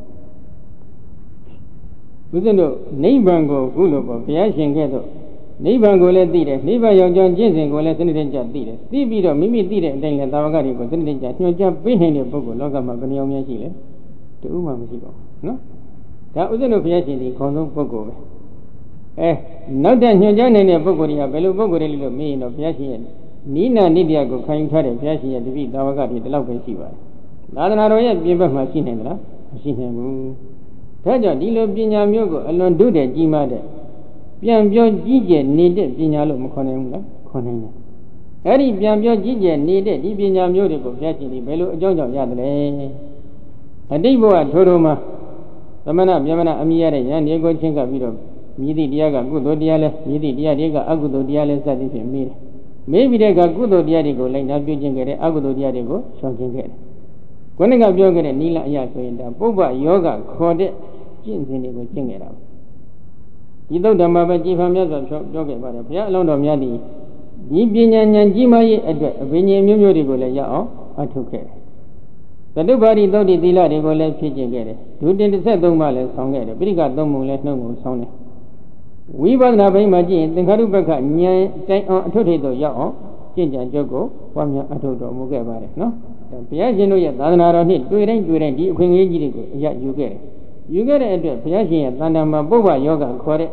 ဦးဇင်းတို့နိဗ္ဗာန်ကိုခုလိုပေါ့ဘုရားရှင်ကဲ့သို့နိဗ္ဗာန်ကိုလည်းသိတယ်နိဗ္ဗာန်ရောက်ကြောင်းကျင့်စဉ်ကိုလည်းစနစ်တကျသိတယ်သိပြီးတော့မိမိသိတဲ့အတိုင်းလည်းသာဝကတွေကိုစနစ်တကျညွှန်ကြားပေးနိုင်တဲ့ပုဂ္ဂိုလ်လောကမှာဘယ်နှယောက်များရှိလဲတဦးမှမရှိပါဘူးနော်ဒါဦးဇင်းတို့ဘုရားရှင်ဒီခေါင်းဆုံးပုဂ္ဂိုလ်ပဲနောက်တဲ့ညွှန်ကြားနိုင်တဲ့ပုဂ္ဂိုလ်တွေကဘယ်လိုပုဂ္ဂိုလ်တွေလို့မေးရင်တော့ဘုရားရှင်ရဲ့နိနာနိတရားကိုခံယူထားတဲ့ဘုရားရှင်ရဲ့တပိသာဝကတွေဒီလောက်ပဲရှိပါတယ်သာသနာတော်ရဲ့ပြင်ပမှာရှိနိုင်သလားမရှိနိုင်ဘူးဒါကြောင့်ဒီလိုပညာမျိုးကိုအလွန်ဒုတဲ့ကြီးမားတဲ့ပြန်ပြောကြီးကျယ်နေတဲ့ပညာလို့မခေါ်နိုင်ဘူးလားခေါ်နိုင်တယ်အဲ့ဒီပြန်ပြောကြီးကျယ်နေတဲ့ဒီပညာမျိုးတွေကိုဘုရားရှင်ဒီဘယ်လိုအကြောင်းကြောင့်ရတယ်လဲအတိတ်ဘဝထိုးထိုးမှာသမဏဗျမဏအမိရတဲ့ဉာဏ်တွေကိုချင်းကပ်ပြီးတော့မြည်သည့်တရားကကုသိုလ်တရားလဲမြည်သည့်တရားတွေကအကုသိုလ်တရားလဲစသဖြင့်မေးတယ်မေးပြီးတဲ့အခါကုသိုလ်တရားတွေကိုလိုက်နာပြုခြင်းခဲ့တယ်အကုသိုလ်တရားတွေကိုရှောင်ခြင်းခဲ့တယ်ခုနကပြောခဲ့တဲ့နိလအယဆိုရင်ဒါပုဗ္ဗယောဂခေါ်တဲ့ကျင့်စဉ်တွေကိုကျင့်ခဲ့တာဒီသုတ်ဓမ္မပဲကြည်ဖန်မြတ်စွာပြောခဲ့ပါတယ်ဘုရားအလုံးတော်များသည်ဒီပညာဉာဏ်ကြီးမားရေးအတွက်အဘိညာဉ်မျိုးမျိုးတွေကိုလည်းရအောင်အထုတ်ခဲ့တယ်သတုပါရိသုတ်တိသီလတွေကိုလည်းဖြည့်ကျင့်ခဲ့တယ်ဒုတင်33ပါးလည်းဆောင်းခဲ့တယ်ပိဋကသုံးပုံလည်းနှုတ်ကိုဆောင်းတယ်ဝိပဿနာဘိမှာကြည့်ရင်သင်္ခါရုပ္ပကဉာဏ်တိုင်အောင်အထုတ်ထိပ်သို့ရောက်အောင်ကျင့်ကြံကြုတ်ကိုပွားများအထုတ်တော်မူခဲ့ပါတယ်နော်ဘုရားရှင်တို့ရဲ့သာသနာတော်နှင့်တွေ့တိုင်းဒီအခွင့်အရေးကြီးတွေကိုအရယူခဲ့တယ်ယူခဲ့တဲ့အတွက်ဘုရားရှင်ရဲ့တန်တမှာပုဗ္ဗယောဂခေါ်တဲ့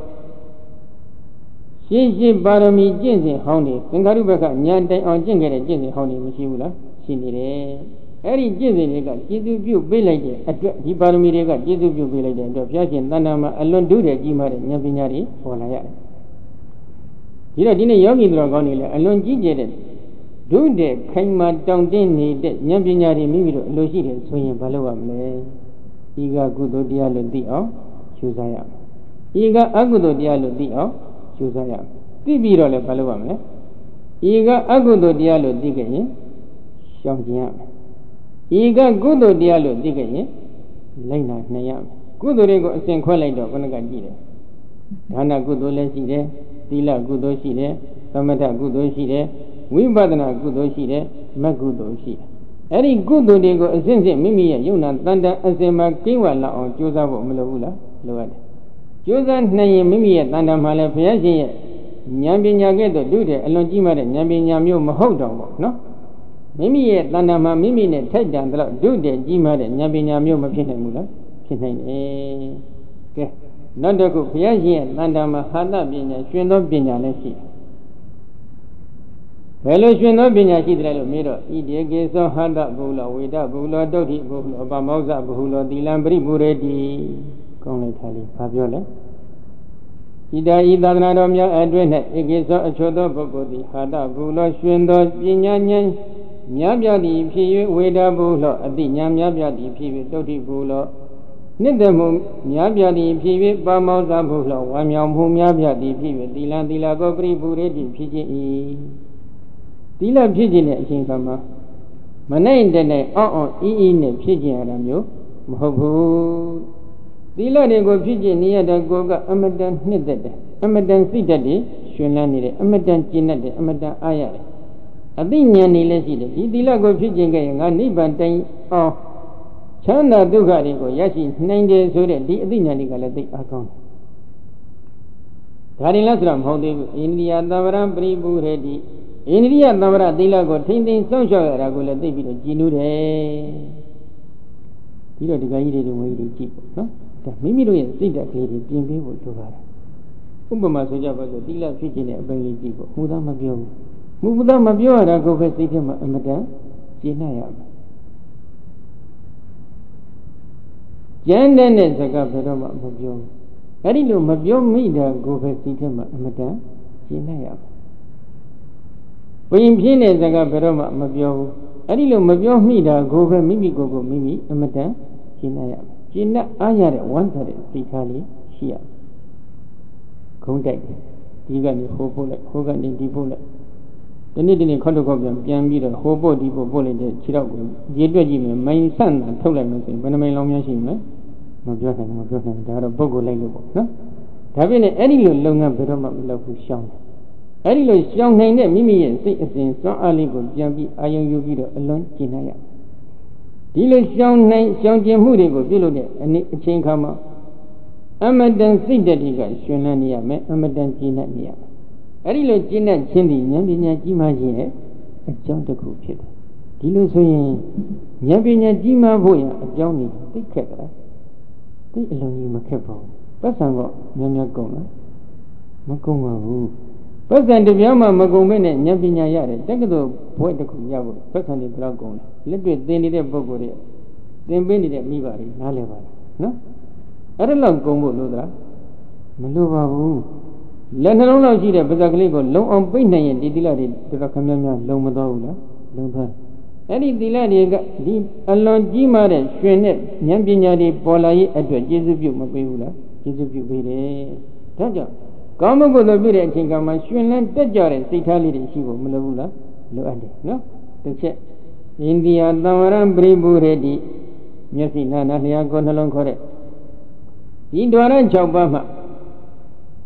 ရှင်းပါရမီကျင့်စဉ်ဟောင်းတွေသင်္ခါရုပ္ပကဉာဏ်တိုင်အောင်ကျင့်ခဲ့တဲ့ကျင့်စဉ်ဟောင်းတွေမရှိဘူးလားရှိနေတယ်အဲ့ဒီကျင့်စဉ်တွေကကျေစုပြုပေးလိုက်တဲ့အတွက်ဒီပါရမီတွေကကျေစုပြုပေးလိုက်တဲ့အတွက်ဘုရားရှင်တန်တမှာအလွန်တူးတဲ့ကြီးမားတဲ့ဉာဏ်ပညာတွေပေါ်လာရတယ်ဒီနေ့ယောဂီတော်ကောင်းတွေလည်းအလွန်ကြီးကျယ်တဲ့ဒုတဲ့ခိုင်မာတောင့်တင်းနေတဲ့ဉာဏ်ပညာတွေမိမိတို့အလိုရှိတယ်ဆိုရင်ဘာလုပ်ရမလဲဤကကုသိုလ်တရားလို့သိအောင်ရှုစားရမယ်ဤကအကုသိုလ်တရားလို့သိအောင်ရှုစားရမယ်သိပြီးတော့လည်းဘာလုပ်ရမလဲဤကအကုသိုလ်တရားလို့သိခဲ့ရင်ရှောင်ကျင်ရမယ်ဤကကုသိုလ်တရားလို့သိခဲ့ရင်လိုက်နာနှံရမယ်ကုသိုလ်တွေကိုအစဉ်ခွဲလိုက်တော့ခဏကကြည့်တယ်ဒါနကုသိုလ်လည်းရှိတယ်သီလကုသိုလ်ရှိတယ်သမထကုသိုလ်ရှိတယ်ဝိပဿနာကုသိုလ်ရှိတယ်မဂ္ဂကုသိုလ်ရှိတယ်အဲ့ဒီကုသိုလ်တွေကိုအစဉ်စဉ်မိမိရဲ့ယုံနာတန်တန်အစဉ်မှာကိဝါလောက်အောင်ကြိုးစားဖို့မလိုဘူးလားလိုရတယ်ကြိုးစားနိုင်ရင်မိမိရဲ့တန်တန်မှာလည်းဘုရားရှင်ရဲ့ဉာဏ်ပညာကဲ့သို့တူတဲ့အလွန်ကြီးမားတဲ့ဉာဏ်ပညာမျိုးမဟုတ်တော့ဘူးနော်မိမိရဲ့တန်တန်မှာမိမိနဲ့ထိုက်တန်တော့တူတဲ့ကြီးမားတဲ့ဉာဏ်ပညာမျိုးမဖြစ်နိုင်ဘူးလားဖြစ်နိုင်တယ်ကဲနောက်တစ်ခုဘုရားရှင်ရဲ့တန်တန်မှာဟာတပညာရှင်သောပညာလည်းရှိတယ်ဘယ်လိုရှင်သောပညာရှိတယ်လို့မေးတော့ဣတိကေသောဟတဘုလောဝေဒဘုလောတုဋ္ဌိဘုလောပမောဇ္ဇဘုလောသီလံပရိပူရေတိကောင်းလိုက်တာလေးဘာပြောလဲဣဒာဤသာသနာတော်များအတွင်း၌ဧကေသောအချောသောပုဂ္ဂိုလ်သည်ဟာတဘုလောရှင်သောပညာဉာဏ်များပြသည်ဖြစ်၍ဝေဒဘုလောအတိဉာဏ်များပြသည်ဖြစ်၍တုဋ္ဌိဘုလောနှစ်သက်မှုများပြသည်ဖြစ်၍ပမောဇ္ဇဘုလောဝါမြောင်မှုများပြသည်ဖြစ်၍သီလံသီလကိုပရိပူရေတိဖြစ်ခြင်း၏သီလဖြစ်ခြင်းနဲ့အရှင်ကမှာမနိုင်တဲ့နဲ့အောင့်အီးနဲ့ဖြစ်ခြင်းရတာမျိုးမဟုတ်ဘူးသီလတွေကိုဖြစ်ခြင်းနေရတဲ့ကိုကအမတန်နှစ်သက်တယ်အမတန်စိတ်ဓာတ်တွေရှင်လန်းနေတယ်အမတန်ကျင့်တတ်တယ်အမတန်အားရတယ်အသိဉာဏ်နေလည်းရှိတယ်ဒီသီလကိုဖြစ်ခြင်းကရင်ငါနိဗ္ဗာန်တိုင်အောင်ချမ်းသာဒုက္ခတွေကိုရရှိနိုင်တယ်ဆိုတဲ့ဒီအသိဉာဏ်တွေကလည်းသိအားကောင်းတယ်ဒါရင်လည်းဆိုတော့မဟုတ်သေးဘူးအိန္ဒိယသဗ္ဗရံပရိပူရေတိအိန္ဒိယသဗ္ဗရသီလကိုထိမ့်သိမ်းစောင့်ရှောက်ရတာကိုလည်းသိပြီးတော့ကြည်နူးတယ်ဒီတော့ဒီကကြီးတွေငွေကြီးကြည့်ပေါ့နော်ဒါမိမိတို့ရဲ့စိတ်ဓာတ်ကလေးတွေပြင်ပေးဖို့လိုပါတယ်ဥပမာဆိုကြပါစို့သီလဖြစ်ခြင်းနဲ့အပိုင်းလေးကြည့်ပေါ့မူသားမပြောဘူးမူသားမပြောရတာကိုပဲစိတ်ထဲမှာအမတန်ကျဉ်းနှံ့ရမယ်ကျန်တဲ့စကားဘယ်တော့မှမပြောဘူးအဲ့ဒီလိုမပြောမိတာကိုပဲစိတ်ထဲမှာအမတန်ကျဉ်းနှံ့ရမယ်ဘုရင်ပြင်းတဲ့စကားဘယ်တော့မှမပြောဘူးအဲ့ဒီလိုမပြောမိတာကိုပဲမိမိကိုယ်ကိုမိမိအမတန်ကျင့်ရရမယ်ကျင့်တတ်အားရတဲ့ဝမ်းသာတဲ့စိတ်ထားလေးရှိရခုံးတိုက်တယ်ဒီကနေဟိုပို့လိုက်ဟိုကနေဒီပို့လိုက်ဒီနေ့ခေါက်တော့ခေါက်ပြန်ပြီးတော့ဟိုပို့ဒီပို့လိုက်တဲ့ခြေတော့ကိုရေတွက်ကြည့်မယ်မိုင်းဆန့်တာထုတ်လိုက်လို့ဆိုရင်ဘယ်နှမိုင်လောင်များရှိမလဲမပြောနိုင်ဒါတော့ပုဂ္ဂိုလ်လိုက်လို့ပေါ့နော်ဒါပြင်လည်းအဲ့ဒီလိုလုပ်ငန်းဘယ်တော့မှမလုပ်ဘူးရှောင်းတယ်အဲ့ဒီလိုရှောင်နိုင်တဲ့မိမိရဲ့စိတ်အစဉ်စွမ်းအားလေးကိုပြန်ပြီးအာရုံယူပြီးတော့အလွန်ကျင့်နိုင်ရဒီလိုရှောင်ကျင်မှုတွေကိုပြုလုပ်တဲ့အချိန်ခါမှာအမတန်စိတ်တတိကရှင်လန်းနေရမယ်အမတန်ကျင့်နေရမယ်အဲ့ဒီလိုကျင့်တဲ့ခြင်းဒီဉာဏ်ပညာကြီးမားခြင်းရဲ့အကြောင်းတစ်ခုဖြစ်တယ်ဒီလိုဆိုရင်ဉာဏ်ပညာကြီးမားဖို့ရအကြောင်းကြီးသိခက်တာသိအလုံးကြီးမခက်ပါဘူးပတ်စံတော့များကုန်လားမကုန်ပါဘူးပတ်စံတပြောင်းမှမကုန်ပဲနဲ့ဉာဏ်ပညာရတယ်တက္ကသိုလ်ဘွဲ့တစ်ခုရဖို့ပတ်စံတွေဘယ်တော့ကုန်လဲလက်တွေ့သင်နေတဲ့ပုဂ္ဂိုလ်တွေသင်ပေးနေတဲ့မိဘတွေနားလည်ပါလားနော်အဲ့ဒါလောက်ကုန်ဖို့လို့လားမလိုပါဘူးလက်နှလုံးလောက်ရှိတဲ့ပါးစပ်ကလေးကိုလုံအောင်ပိတ်နိုင်ရင်ဒီသီလတွေတော်ခများများလုံမသွားဘူးလားလုံသွားအဲ့ဒီသီလတွေကဒီအလွန်ကြီးမားတဲ့ရှင်တဲ့ဉာဏ်ပညာတွေပေါ်လာရေးအတွက်ကျေးဇူးပြုမပေးဘူးလားကျေးဇူးပြုပေးတယ်ဒါကြောင့်ကောင်းမှုကိုလုပ်ပြတဲ့အချိန်ကမှရှင်လန်းတက်ကြတဲ့စိတ်ထားလေးတွေရှိဖို့မလိုဘူးလားလိုအပ်တယ်နော်တစ်ချက်အိန္ဒိယသံဝရံပရိပူရေတိမျက်စိနာနာလျှာကိုနှလုံးခေါ်တဲ့ဒီဒွါရ6ပါးမှာ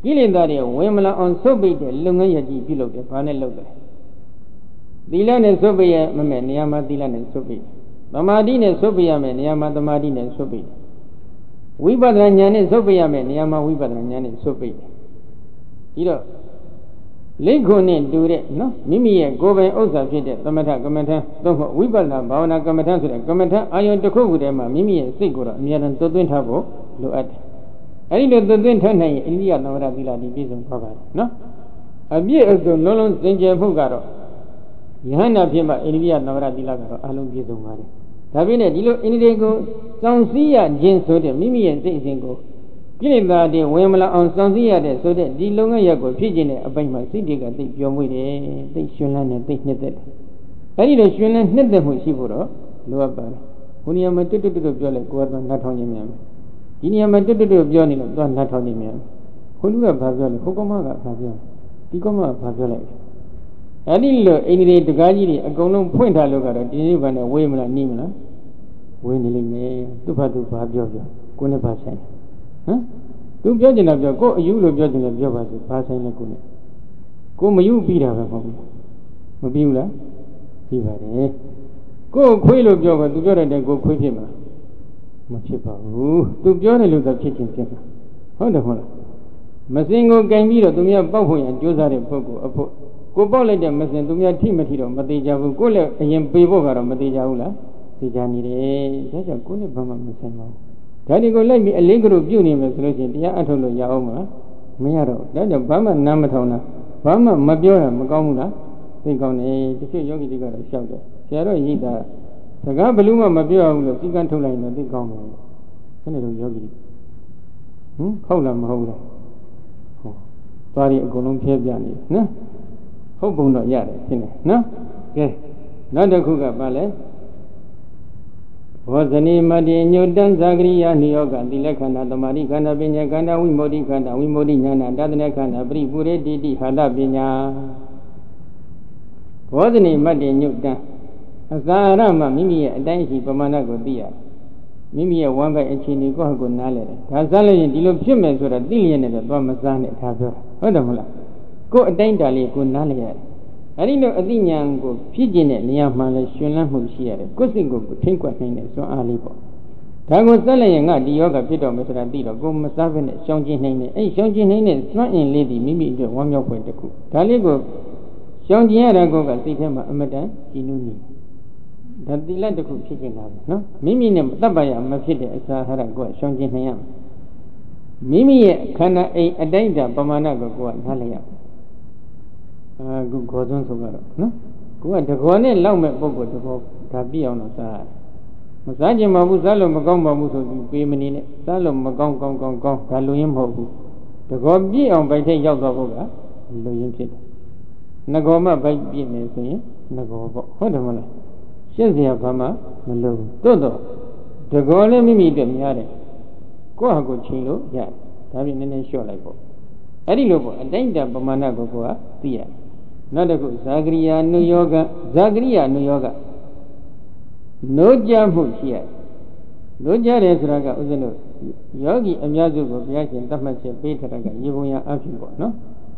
ကိလေသာတွေဝင်မလာအောင်ဆုတ်ပိတ်တဲ့လုပ်ငန်းရည်ကြီးပြုလုပ်တယ်ဘာနဲ့လုပ်တယ်သီလနဲ့ဆုတ်ပိတ်ရမယ်နေရာမှာသီလနဲ့ဆုတ်ပိတ်သမာဓိနဲ့ဆုတ်ပိတ်ရမယ်နေရာမှာသမာဓိနဲ့ဆုတ်ပိတ်ဝိပဿနာဉာဏ်နဲ့ဆုတ်ပိတ်ရမယ်နေရာမှာဝိပဿနာဉာဏ်နဲ့ဆုတ်ပိတ်ပြီးတော့လိခွန်းနဲ့တူတဲ့နော်မိမိရဲ့ကိုယ်ပိုင်ဥစ္စာဖြစ်တဲ့သမထကမ္မထသို့မဟုတ်ဝိပဿနာဘာဝနာကမ္မထဆိုတဲ့ကမ္မထအာယုန်တစ်ခုခုတည်းမှာမိမိရဲ့စိတ်ကိုတော့အမြဲတမ်းသွတ်သွင်းထားဖို့လိုအပ်တယ်အဲဒီလိုသွတ်သွင်းထားနိုင်ရင်အိန္ဒိယသဝရသီလဒီပြည့်စုံသွားပါတယ်နော်အပြည့်အစုံလုံးလုံးစင်ကြယ်မှုကတော့ယဟန္တာဖြစ်မှအိန္ဒိယသဝရသီလကတော့အလုံးပြည့်စုံပါတယ်ဒါပြည့်နဲ့ဒီလိုအိန္ဒိယကိုစောင့်စည်းရခြင်းဆိုတဲ့မိမိရဲ့စိတ်အစဉ်ကိုကိလေသာတွေဝင်မလာအောင်စောင့်စည်းရတဲ့ဆိုတဲ့ဒီလုပ်ငန်းရပ်ကိုဖြစ်ခြင်းတဲ့အပိုင်းမှာစိတ်တွေကသိပျော်မွေ့တယ်သိရှင်လန်းတယ်သိနှစ်သက်တယ်အဲဒီလိုရှင်လန်းနှစ်သက်မှုရှိဖို့တော့လိုအပ်ပါတယ်ဘုရားမတွတ်တွတ်ပြောလိုက်ကိုယ်ကတော့နှတ်ထောင်ခြင်းများမယ်ဒီနေရာမှာတွတ်တွတ်ပြောနေလို့သွားနှတ်ထောင်ခြင်းများမယ်ဘုလူကဘာပြောလဲဟိုကမကဘာပြောဒီကမကဘာပြောလိုက်အဲဒီလိုအိန္ဒိယတကားကြီးတွေအကုန်လုံးဖွင့်ထားလို့ကတော့ဒီနေ့ဘာနဲ့ဝေးမလားနီးမလားဝေးနေလိမ့်မယ်သူ့ဘာသူဘာပြောကိုယ်နဲ့ဘာဆိုင်ဟမ်သူပြောချင်တာပြောကိုယ်အယူလို့ပြောချင်တယ်ပြောပါစေဘာဆိုင်လဲကိုယ်နဲ့ကိုယ်မယူပြီးတာပဲမဟုတ်ဘူးမပြီးဘူးလားပြီးပါတယ်ကိုယ်ခွေးလို့ပြောကသူပြောတဲ့ကိုယ်ခွေးဖြစ်မှာမဖြစ်ပါဘူးသူပြောတယ်လို့သာဖြစ်ချင်းဖြစ်မှာဟုတ်တယ်မဟုတ်လားမစင်ကိုကင်ပြီးတော့သူများပေါက်ဖို့ရန်ကြိုးစားတဲ့ပုဂ္ဂိုလ်အဖို့ကိုပေါက်လိုက်တဲ့မစင်သူများထိမထိတော့မသေးကြဘူးကိုလည်းအရင်ပေဖို့ကတော့မသေးကြဘူးလားသိကြနေတယ်ဒါကြောင့်ကိုနဲ့ဘာမှမဆိုင်ပါဘူးဒါဒီကိုလိုက်ပြီးအလေးကလို့ပြုတ်နေမယ်ဆိုလို့ရှိရင်တရားအထုတ်လို့ရအောင်မလားမရတော့ဒါကြောင့်ဘာမှနားမထောင်တာဘာမှမပြောတာမကောင်းဘူးလားသိကောင်းတယ်တချို့ယောဂီတွေကတော့ရှောက်တယ်ဆရာတော်ရိတ်တာစကားဘလို့မှမပြောဘူးလို့စီကံထုတ်လိုက်ရင်တော့သိကောင်းတယ်ဘယ်နဲ့တော့ယောဂီဟုတ်လားမဟုတ်လားဟုတ်သွားရီအကုန်လုံးဖျက်ပြနေနော်ဟုတ်ပုံတော့ရတယ်ရှင်းတယ်နော်ကဲနောက်တစ်ခုကဘာလဲဘောဇနီမတိညုတံဇာကရိယာနိယောကသီလခန္ဓာသမာဓိခန္ဓာပညာခန္ဓာဝိမု ക്തി ခန္ဓာဝိမု ക്തി ဉာဏတတနခန္ဓာပရိပုရေတိတိဟာတပညာဘောဇနီမတိညုတံအသာရမှမိမိရဲ့အတိုင်းရှိပမာဏကိုသိရမိမိရဲ့ဝမ်းပိုက်အခြေအနေကိုယ့်ဟာကိုယ်နားလဲတယ်ဒါစားလို့ရင်ဒီလိုဖြစ်မယ်ဆိုတော့သိလျက်နဲ့တော့သွားမစားနဲ့ဒါပြောဟုတ်တယ်မဟုတ်လားကိုယ်အတိုင်းတာလေးကိုနားလဲရတယ်အဲဒီလိုအသိဉာဏ်ကိုဖြစ်ကျင်တဲ့နေရာမှလည်းရှင်လန်းမှုရှိရတယ်ကိုယ်စိတ်ကိုထိမ့်ကွက်နိုင်တဲ့စွမ်းအားလေးပေါ့ဒါကိုစက်လိုက်ရင်ငါဒီယောဂဖြစ်တော့မယ်ဆိုတာသိတော့ကိုယ်မစားဘဲနဲ့ရှောင်ကျဉ်နိုင်တယ်အဲဒီရှောင်ကျဉ်နိုင်တဲ့စွမ်းအင်လေးဒီမိမိအတွက်ဝမ်းမြောက်ဖွယ်တစ်ခုဒါလေးကိုရှောင်ကျဉ်ရတာကစိတ်ထဲမှာအမတန်ကြည်နူးနေဒါသီလတစ်ခုဖြစ်ကျင်တာပဲနော်မိမိနဲ့တပ္ပယမဖြစ်တဲ့အစာဟာရကိုရှောင်ကျဉ်နိုင်ရမယ်မိမိရဲ့ခန္ဓာအိမ်အတိုင်းတာပမာဏကိုကိုယ်ကနားလည်ရခုခေါ်သွန်းဆိုတော့နော်ကိုကတကောနဲ့လောက်မဲ့ပုံကိုတကောဒါပြည့်အောင်တော့စားရတယ်မစားကြင်ပါဘူးစားလို့မကောင်းပါဘူးဆိုပြီးပေးမနေနဲ့စားလို့မကောင်းကောင်းဒါလူရင်းမဟုတ်ဘူးတကောပြည့်အောင်ဗိုက်ထိတ်ရောက်သွားဖို့ကလူရင်းဖြစ်တယ်ငကောမှဗိုက်ပြည့်မယ်ဆိုရင်ငကောပေါ့ဟုတ်တယ်မလားရှင်းစရာဘာမှမလိုဘူးတိုးတော့တကောလည်းမိမိအတွက်များတယ်ကိုယ့်ဟာကိုယ်ချိန်လို့ရတယ်ဒါပြင်နည်းနည်းလျှော့လိုက်ပေါ့အဲ့ဒီလိုပေါ့အတိုင်းတပမာဏကိုကသိရတယ်နောက်တစ်ခုဇာကရိယာနုယောဂဇာကရိယာနုယောဂနိုးကြမှုရှိရတယ်နိုးကြတယ်ဆိုတာကဥစဉ်တို့ယောဂီအများစုကိုဘုရားရှင်သတ်မှတ်ချက်ပေးထားတာကရေပုံရအဖြစ်ပေါ့နော်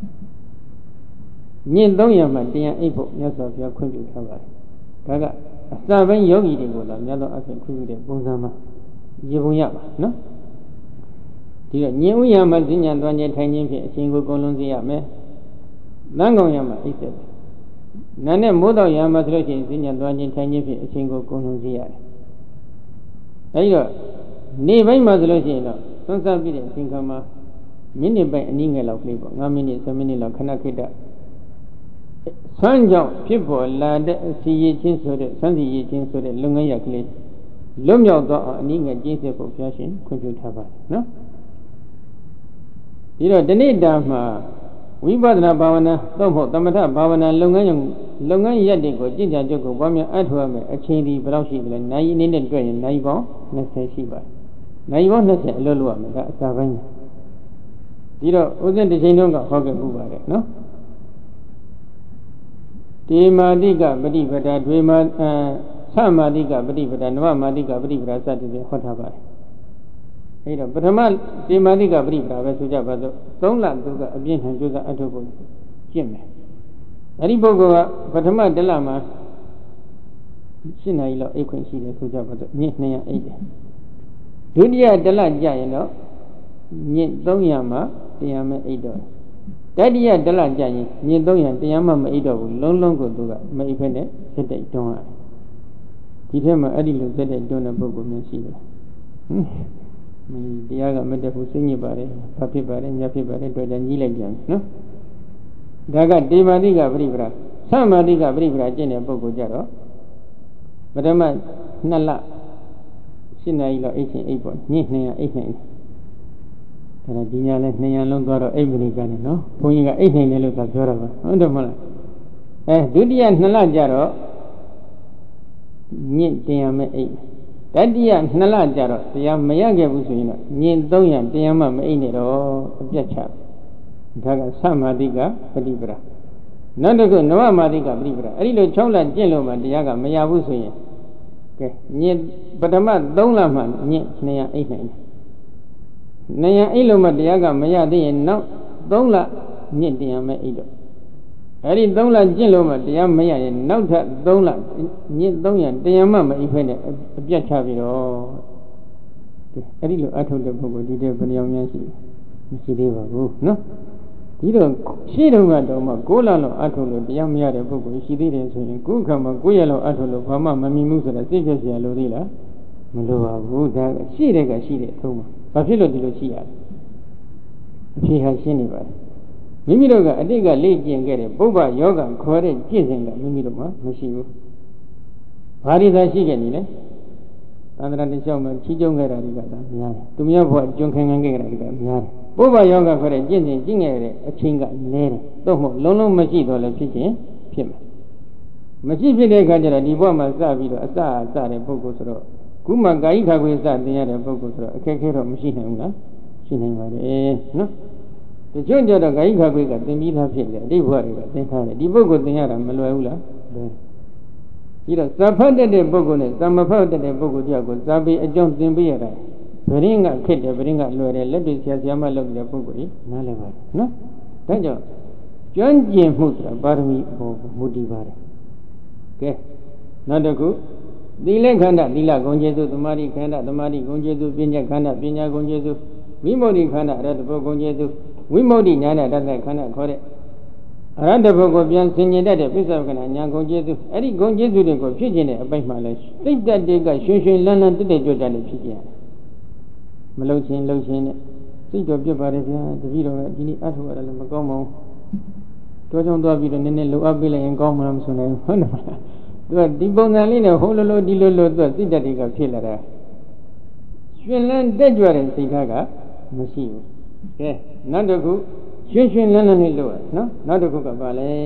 ညင်300မှတရားအိပ်ဖို့မြတ်စွာဘုရားခွင့်ပြုထားပါတယ်ဒါကအစပိုင်းယောဂီတွေကိုလည်းမြတ်သောအဖြစ်ခွင့်ပြုတဲ့ပုံစံမှာရေပုံရပါနော်ဒီတော့ညင်ဥယျာမှာဈဉ္ဉံတွားခြင်းထိုင်ခြင်းဖြင့်အရှင်ကိုကုန်လုံးစေရမယ်။နန်းကောင်ရမှာအိပ်သက်တယ်။နာနဲ့မိုးတော်ရမှာဆိုလို့ရှိရင်ဈဉ္ဉံတွားခြင်းထိုင်ခြင်းဖြင့်အရှင်ကိုကုန်လုံးစေရတယ်။အဲဒီတော့နေ့ပိုင်းမှာဆိုလို့ရှိရင်တော့သွန်စားပြီးတဲ့အချိန်ခါမှာမိနစ်ပိုင်းအနည်းငယ်လောက်ကလေးပေါ့9မိနစ်10မိနစ်လောက်ခဏခိတ္တဆန်းကြောင့်ဖြစ်ပေါ်လာတဲ့အစီရချင်းဆိုတဲ့ဆန်းစီရချင်းဆိုတဲ့လုပ်ငန်းရကလေးလွတ်မြောက်တော့အနည်းငယ်ကျင့်စေဖို့ဘုရားရှင်ခွင့်ပြုထားပါတယ်နော်။ဒီတော့ဒီနေ့တာမှာဝိပဿနာဘာဝနာသို့မဟုတ်သမထဘာဝနာလုပ်ငန်းရက်တွေကိုကြင်ကြံကြုတ်ကိုပွားများအထောက်အမယ်အချိန်ဒီဘယ်လောက်ရှိသလဲနိုင်အနေနဲ့တွေ့ရင်နိုင်ပေါင်း20ရှိပါတယ်နိုင်ပေါင်း20အလွတ်လို့ရမယ်ဒါအစာပိုင်းဒီတော့ဥစဉ်တစ်ချိန်တုန်းကဟောခဲ့ပူပါတယ်နော်တေမာတိကပฏิပဒါဒွေမာသမာတိကပฏิပဒါနဝမာတိကပฏิပဒါစသည်ဖြင့်ဟောထားပါတယ်အဲ့တော့ပထမတေမာတိကပရိပရာပဲဆိုကြပါစို့3လသူကအပြင်းထန်ကြိုးစားအထုတ်ဖို့ကျင့်မယ်အဲ့ဒီပုဂ္ဂိုလ်ကပထမ1လမှာ7 နာရီလောက်အိပ်ခွင့်ရှိတယ်ဆိုကြပါစို့ည200အိပ်တယ်ဒုတိယ1လကြာရင်တော့ည300မှာ100မဲ့အိပ်တော့တတိယ1လကြာရင်ည300 100မှမအိပ်တော့ဘူးလုံးလုံးကိုသူကမအိပ်ဖက်နဲ့စက်တိုက်တွန်းရတယ်ဒီထဲမှာအဲ့ဒီလိုစက်တိုက်တွန်းတဲ့ပုဂ္ဂိုလ်မျိုးရှိတယ်တရားကမတတ်ဘူးစိတ်ညစ်ပါတယ်ဘာဖြစ်ပါတယ်ညာဖြစ်ပါတယ်တွေ့ကြကြီးလိုက်ပြန်နော်ဒါကတေမာတိကပရိပရာသမာတိကပရိပရာကျင့်တဲ့ပုဂ္ဂိုလ်ကြတော့ပထမ2လ7 နာရီလောက်အိတ်ချင်းအိတ်ပေါ့ည200အိတ်နိုင်တယ်ဒါဒီညလဲ200လုံးသွားတော့အိတ်မရိကနေနော်ဘုန်းကြီးကအိတ်နိုင်တယ်လို့သာပြောတာပါဟုတ်တယ်မဟုတ်လားဒုတိယ2လကြတော့ည100မဲ့အိတ်တတိယ2လကြတော့တရားမရခဲ့ဘူးဆိုရင်တော့ည300တရားမှမအိပ်နဲ့တော့အပြတ်ချဒါကသမာတိကပฏิပဒါနောက်တစ်ခုနဝမာတိကပฏิပဒါအဲ့ဒီလို6လကျင့်လို့မှတရားကမရဘူးဆိုရင်ကဲညပထမ3လမှည200အိပ်နိုင်တယ်200အိပ်လို့မှတရားကမရသေးရင်နောက်3လည100မဲ့အိပ်တော့အဲ့ဒီ3လကျင့်လို့မှတရားမရရင်နောက်ထပ်3လည300တရားမှမအိပ်ဖဲနဲ့အပြတ်ချပြီးတော့အဲ့ဒီလိုအထုတ်တဲ့ပုဂ္ဂိုလ်ဒီတဲ့ဘယ်နှယောက်များရှိမရှိသေးပါဘူးနော်ဒီတော့ရှင်းတော့ကတော့မှ6လလောက်အထုတ်လို့တရားမရတဲ့ပုဂ္ဂိုလ်ရှိသေးတယ်ဆိုရင်ခုခါမှာ9ရက်လောက်အထုတ်လို့ဘာမှမမြင်ဘူးဆိုတာစိတ်ဖြစ်เสียလို့သေးလားမလိုပါဘူးဒါရှိတဲ့ကရှိတဲ့အထုံးမှာဘာဖြစ်လို့ဒီလိုရှိရလဲအဖြေဟာရှင်းနေပါတယ်မိမိတို့ကအတိတ်ကလေ့ကျင့်ခဲ့တဲ့ပုဗ္ဗယောဂခေါ်တဲ့ကျင့်စဉ်ကမိမိတို့မှာမရှိဘူး။ဘာတွေသာရှိခဲ့နေလဲ။သန္တရာတစ်လျှောက်မှာချီးကျုံခဲ့တာတွေကသာများတယ်။သူများဘဝကျွန်းခံခံခဲ့တာတွေကများတယ်။ပုဗ္ဗယောဂခေါ်တဲ့ကျင့်စဉ်ကျင့်ခဲ့တဲ့အချိန်ကနည်းတယ်။တော့မဟုတ်လုံးလုံးမရှိတော့လည်းဖြစ်ခြင်းဖြစ်မယ်။မရှိဖြစ်တဲ့အခါကျတော့ဒီဘဝမှာစပြီးတော့အစတဲ့ပုဂ္ဂိုလ်ဆိုတော့ခုမှကာယခါခွေစတင်ရတဲ့ပုဂ္ဂိုလ်ဆိုတော့အခက်အခဲတော့မရှိနိုင်ဘူးလား။ရှိနိုင်ပါတယ်နော်။တချို့ကြတော့ဂိုင်းခါခွေးကသင်ပြီးသားဖြစ်တယ်အတိတ်ဘဝတွေကသင်ထားတယ်ဒီပုဂ္ဂိုလ်သင်ရတာမလွယ်ဘူးလားလွယ်ပြီးတော့ဇာဖတ်တဲ့ပုဂ္ဂိုလ်နဲ့ဇာမဖတ်တဲ့ပုဂ္ဂိုလ်ကြောက်ကိုဇာပေအကြောင်းသင်ပေးရတာဗရင်းကခက်တယ်ဗရင်းကလွယ်တယ်လက်တွေ့ဆရာမလုပ်တဲ့ပုဂ္ဂိုလ်ကြီးနားလည်ပါတယ်နော်ဒါကြောင့်ကျွမ်းကျင်မှုဆိုတာပါရမီဘောမူတည်ပါတယ်ကဲနောက်တစ်ခုသီလခန္ဓာသီလဂုဏ်ကျေစုသမာဓိခန္ဓာသမာဓိဂုဏ်ကျေစုပညာခန္ဓာပညာဂုဏ်ကျေစုဝိမု ക്തി ခန္ဓာအရဟတဘောဂုဏ်ကျေစုဝိမု ക്തി ဉာဏ်နဲ့တတ်တဲ့ခန္ဓာခေါ်တဲ့အရဟတဘုတ်ကိုပြန်ဆင်ញင်တတ်တဲ့ပိဿဝကနာဉာဏ်ဂုဏ်ကျေးဇူးအဲ့ဒီဂုဏ်ကျေးဇူးတွေကိုဖြစ်ခြင်းတဲ့အပိုင်းမှာလဲစိတ်တက်တဲ့ကရွှင်ရွှင်လန်းလန်းတက်တဲ့ကြွကြတဲ့ဖြစ်ခြင်းမလုံချင်းလုံချင်းနဲ့စိတ်တော်ပြတ်ပါတယ်ဗျာတပည့်တော်ကဒီနေ့အထောက်ရတယ်လည်းမကောင်းပါဘူးတောကြောင့်သွားပြီးတော့နည်းနည်းလုံအပ်ပေးလိုက်ရင်ကောင်းမှာမဆိုနိုင်ဘူးဟုတ်တယ်မလားသူကဒီပုံစံလေးနဲ့ဟိုလိုလိုဒီလိုလိုသူကစိတ်တက်တွေကဖြစ်လာတာရွှင်လန်းတက်ကြွတဲ့စိတ်ဓာတ်ကမရှိဘူးကဲနောက်တစ်ခုရွှင်ရွှင်လန်းလန်းလေးလို့နော်နောက်တစ်ခုကပါလေ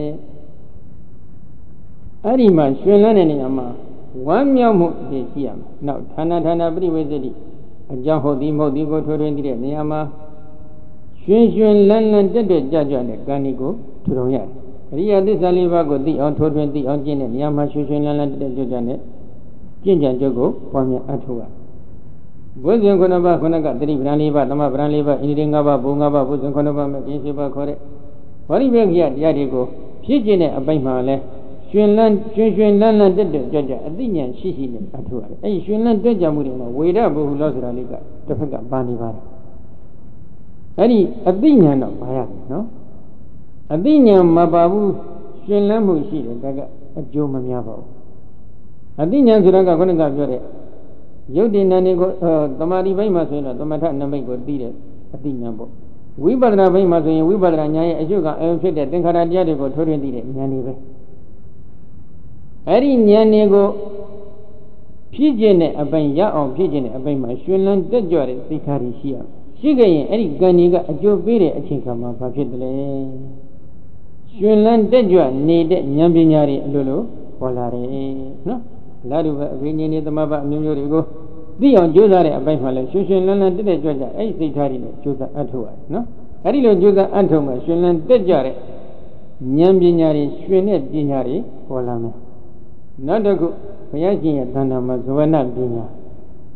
အဲ့ဒီမှာရွှင်လန်းတဲ့နေရာမှာဝမ်းမြောက်မှုတည်ရှိရမယ်နောက်ဌာနပရိဝေသတိအကြောင်းဟုတ်သည်မဟုတ်သည်ကိုထွေထွေသိတဲ့နေရာမှာရွှင်ရွှင်လန်းလန်းတက်တဲ့ကြွတဲ့ကံဒီကိုထူထောင်ရတယ်အရိယသစ္စာလေးပါးကိုသိအောင်ထွေထွေသိအောင်ကျင့်တဲ့နေရာမှာရွှင်ရွှင်လန်းလန်းတက်တဲ့ကြွတဲ့ကျင့်ကြံကြုတ်ကိုပွားများအထောက်ရဘုဇင်9ပါးခုနကသတိပ္ပံ4ပါးသမပ္ပံ4ပါးဣန္ဒြေ5ပါးဘုံ5ပါးဘုဇင်9ပါးမဲ့ကျင့်7ပါးခေါ်တဲ့ဝရိဘေကိယတရားတွေကိုဖြစ်ခြင်းတဲ့အပိုင်းမှာလဲရွှင်လန်းတက်တဲ့ကြွကြအသိဉာဏ်ရှိနဲ့အထောက်ရတယ်အဲ့ဒီရွှင်လန်းတက်ကြမှုတွေမှာဝေဒဘုဟုလောဆိုတာလေးကတစ်ဖက်ကပါနေပါတယ်အဲ့ဒီအသိဉာဏ်တော့ဘာရလဲနော်အသိဉာဏ်မပါဘူးရွှင်လန်းမှုရှိတယ်ဒါကအကျိုးမများပါဘူးအသိဉာဏ်ဆိုတာကခုနကပြောတဲ့ယုတ်တိနန္ဒီကိုသမာဓိဘိုင်းမှာဆိုရင်တော့သမထနမိတ်ကိုသိတဲ့အသိဉာဏ်ပေါ့ဝိပဿနာဘိုင်းမှာဆိုရင်ဝိပဿနာဉာဏ်ရဲ့အကျုပ်ကအယုံဖြစ်တဲ့သင်္ခါရတရားတွေကိုထိုးထွင်းသိတဲ့ဉာဏ်တွေပဲအဲ့ဒီဉာဏ်တွေကိုဖြစ်ခြင်းနဲ့အပိုင်းရအောင်ဖြစ်ခြင်းနဲ့အပိုင်းမှာရွှင်လန်းတက်ကြွတဲ့သိက္ခာတွေရှိရမယ်ရှိခဲ့ရင်အဲ့ဒီကံတွေကအကျိုးပေးတဲ့အချိန်ခါမှာဘာဖြစ်တယ်လဲရွှင်လန်းတက်ကြွနေတဲ့ဉာဏ်ပညာတွေအလိုလိုပေါ်လာတယ်နော်လာတို့ပဲအဘိညာဉ်တွေသမဘအမျိုးမျိုးတွေကိုသိအောင်ကြိုးစားတဲ့အပိုင်းမှာလဲရွှင်ရွှင်လန်းလန်းတက်တဲ့ကြွကြအဲ့ဒီစိတ်ထားတွေနဲ့ကြိုးစားအထောက်ရတယ်နော်အဲ့ဒီလိုကြိုးစားအထောက်မှာရွှင်လန်းတက်ကြတဲ့ဉာဏ်ပညာတွေရွှင်တဲ့ပညာတွေပေါ်လာမယ်နောက်တစ်ခုဘုရားရှင်ရဲ့သံဃာမှာဇဝနပညာ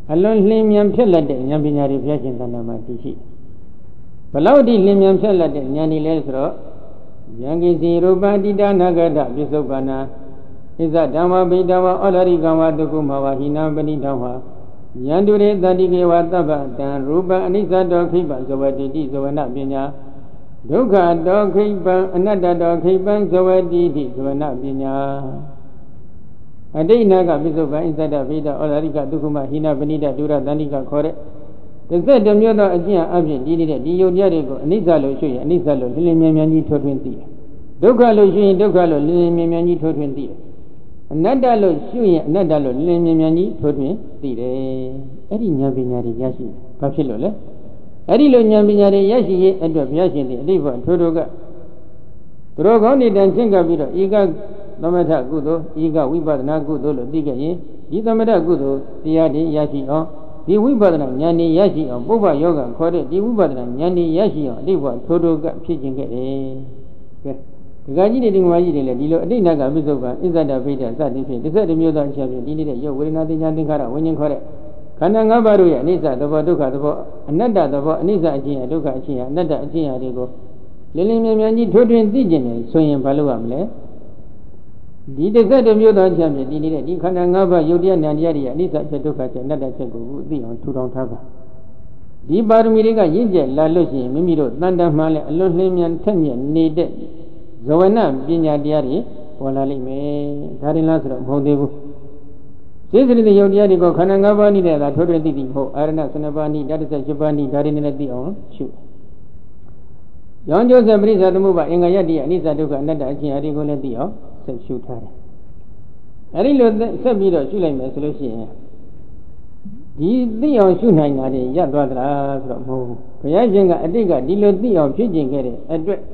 အလွန်လင်းမြန်ဖြစ်လက်တဲ့ဉာဏ်ပညာတွေဘုရားရှင်သဏ္ဍာန်မှာတည်ရှိဘလောက်ဒီလင်းမြန်ဖြစ်လက်တဲ့ဉာဏ်တွေလဲဆိုတော့ယံကိစီရူပတိတနာဂတပစ္စုပ္ပန္နာဣဇဓမ္မဗိတဝဩလရိကံဝဒုက္ခမဝဟိနာပဏိတံဝယန္တုရေတတိကေဝသဗ္ဗတံရူပအနိစ္စတောခိပံဇဝတိတိဇဝနပညာဒုက္ခတောခိပံအနတ္တတောခိပံဇဝတိတိဇဝနပညာအတိတ်နာကပစ္စုပ္ပန်ဣဇဒဗိဒဩလရိကဒုက္ခမဟိနာပဏိတဒုရတန္တိကခေါ်တဲ့တစ်မျိုးသောအကျင့်အပြင်ဒီနေတဲ့ဒီယုတ်တရားတွေကိုအနိစ္စလို့ရှိရင်အနိစ္စလို့လင်းလင်းမြန်မြန်ကြီးထွထွင်းသိတယ်ဒုက္ခလို့ရှိရင်ဒုက္ခလို့လင်းလင်းမြန်မြန်ကြီးထွထွင်းသိတယ်အနတ္တလို့ရှိရင်အနတ္တလို့လင်းလင်းမြန်မြန်ကြီးထွထွင်းသိတယ်အဲ့ဒီဉာဏ်ပညာတွေရရှိဘာဖြစ်လို့လဲအဲ့ဒီလိုဉာဏ်ပညာတွေရရှိရေးအတွက်ဘုရားရှင်သည်အတိတ်ဘထိုးထိုးကသူတော်ကောင်းတွေတန်ချင်းကပ်ပြီးတော့ဤကသမထကုသိုလ်ဤကဝိပဿနာကုသိုလ်လို့သိခဲ့ရင်ဒီသမထကုသိုလ်တရားတွေရရှိအောင်ဒီဝိပဿနာဉာဏ်တွေရရှိအောင်ပုဗ္ဗယောဂခေါ်တဲ့ဒီဝိပဿနာဉာဏ်တွေရရှိအောင်အတိတ်ဘထိုးထိုးကဖြစ်ခြင်းခဲ့တယ်ကဲဒကာကြီးတွေဒီငမကြီးတွေလည်းဒီလိုအတိတ်နတ်ကပြစ္ဆုတ်ကဣဇဒဗိဒစသည်ဖြင့်တစ်မျိုးသောအချက်ဖြင့်ဒီနေတဲ့ရုပ်ဝေဒနာသင်္ညာသင်္ခါရဝိညာဉ်ခေါ်တဲ့ခန္ဓာ၅ပါးတို့ရဲ့အနိစ္စသဘောဒုက္ခသဘောအနတ္တသဘောအနိစ္စအချင်းအဒုက္ခအချင်းအနတ္တအချင်းအတွေကိုလင်းလင်းမြန်မြန်ကြီးထွထွင်းသိကျင်တယ်ဆိုရင်ဘာလို့ရမလဲဒီတစ်မျိုးသောအချက်ဖြင့်ဒီနေတဲ့ဒီခန္ဓာ၅ပါးယုတ်တရားဉာဏ်တရားတွေရဲ့အနိစ္စအချက်ဒုက္ခအချက်အနတ္တအချက်ကိုသိအောင်ထူထောင်ထားပါဒီပါရမီတွေကရင့်ကျက်လာလို့ရှိရင်မိမိတို့တန်တမှန်လည်းအလွန်လင်းမြန်ထက်မြက်နေတဲ့ဇဝနပညာတရားတွေပေါ်လာလိမ့်မယ်ဒါရင်လားဆိုတော့မဟုတ်သေးဘူးစေစရိတယုတ်တရားတွေကိုခန္ဓာ၅ပါးနည်းနဲ့သာထိုးထွင်းသိသိမဟုတ်အာရဏ12ပါးနည်းဓာတ်18ပါးနည်းဒါရင်လည်းသိအောင်ရှုရောင်းကျိုးစပရိစ္ဆာသမုပ္ပါအင်္ဂယတ္တိအနိစ္စဒုက္ခအနတ္တအချင်းအရိကိုလည်းသိအောင်ဆက်ရှုထားတယ်အဲဒီလိုဆက်ပြီးတော့ရှုလိုက်မယ်ဆိုလို့ရှိရင်ဒီသိအောင်ရှုနိုင်တာတွေရပ်သွားသလားဆိုတော့မဟုတ်ဘူးဘုရားရှင်ကအတိတ်ကဒီလိုသိအောင်ဖြစ်ကျင်ခဲ့တဲ့အတွက်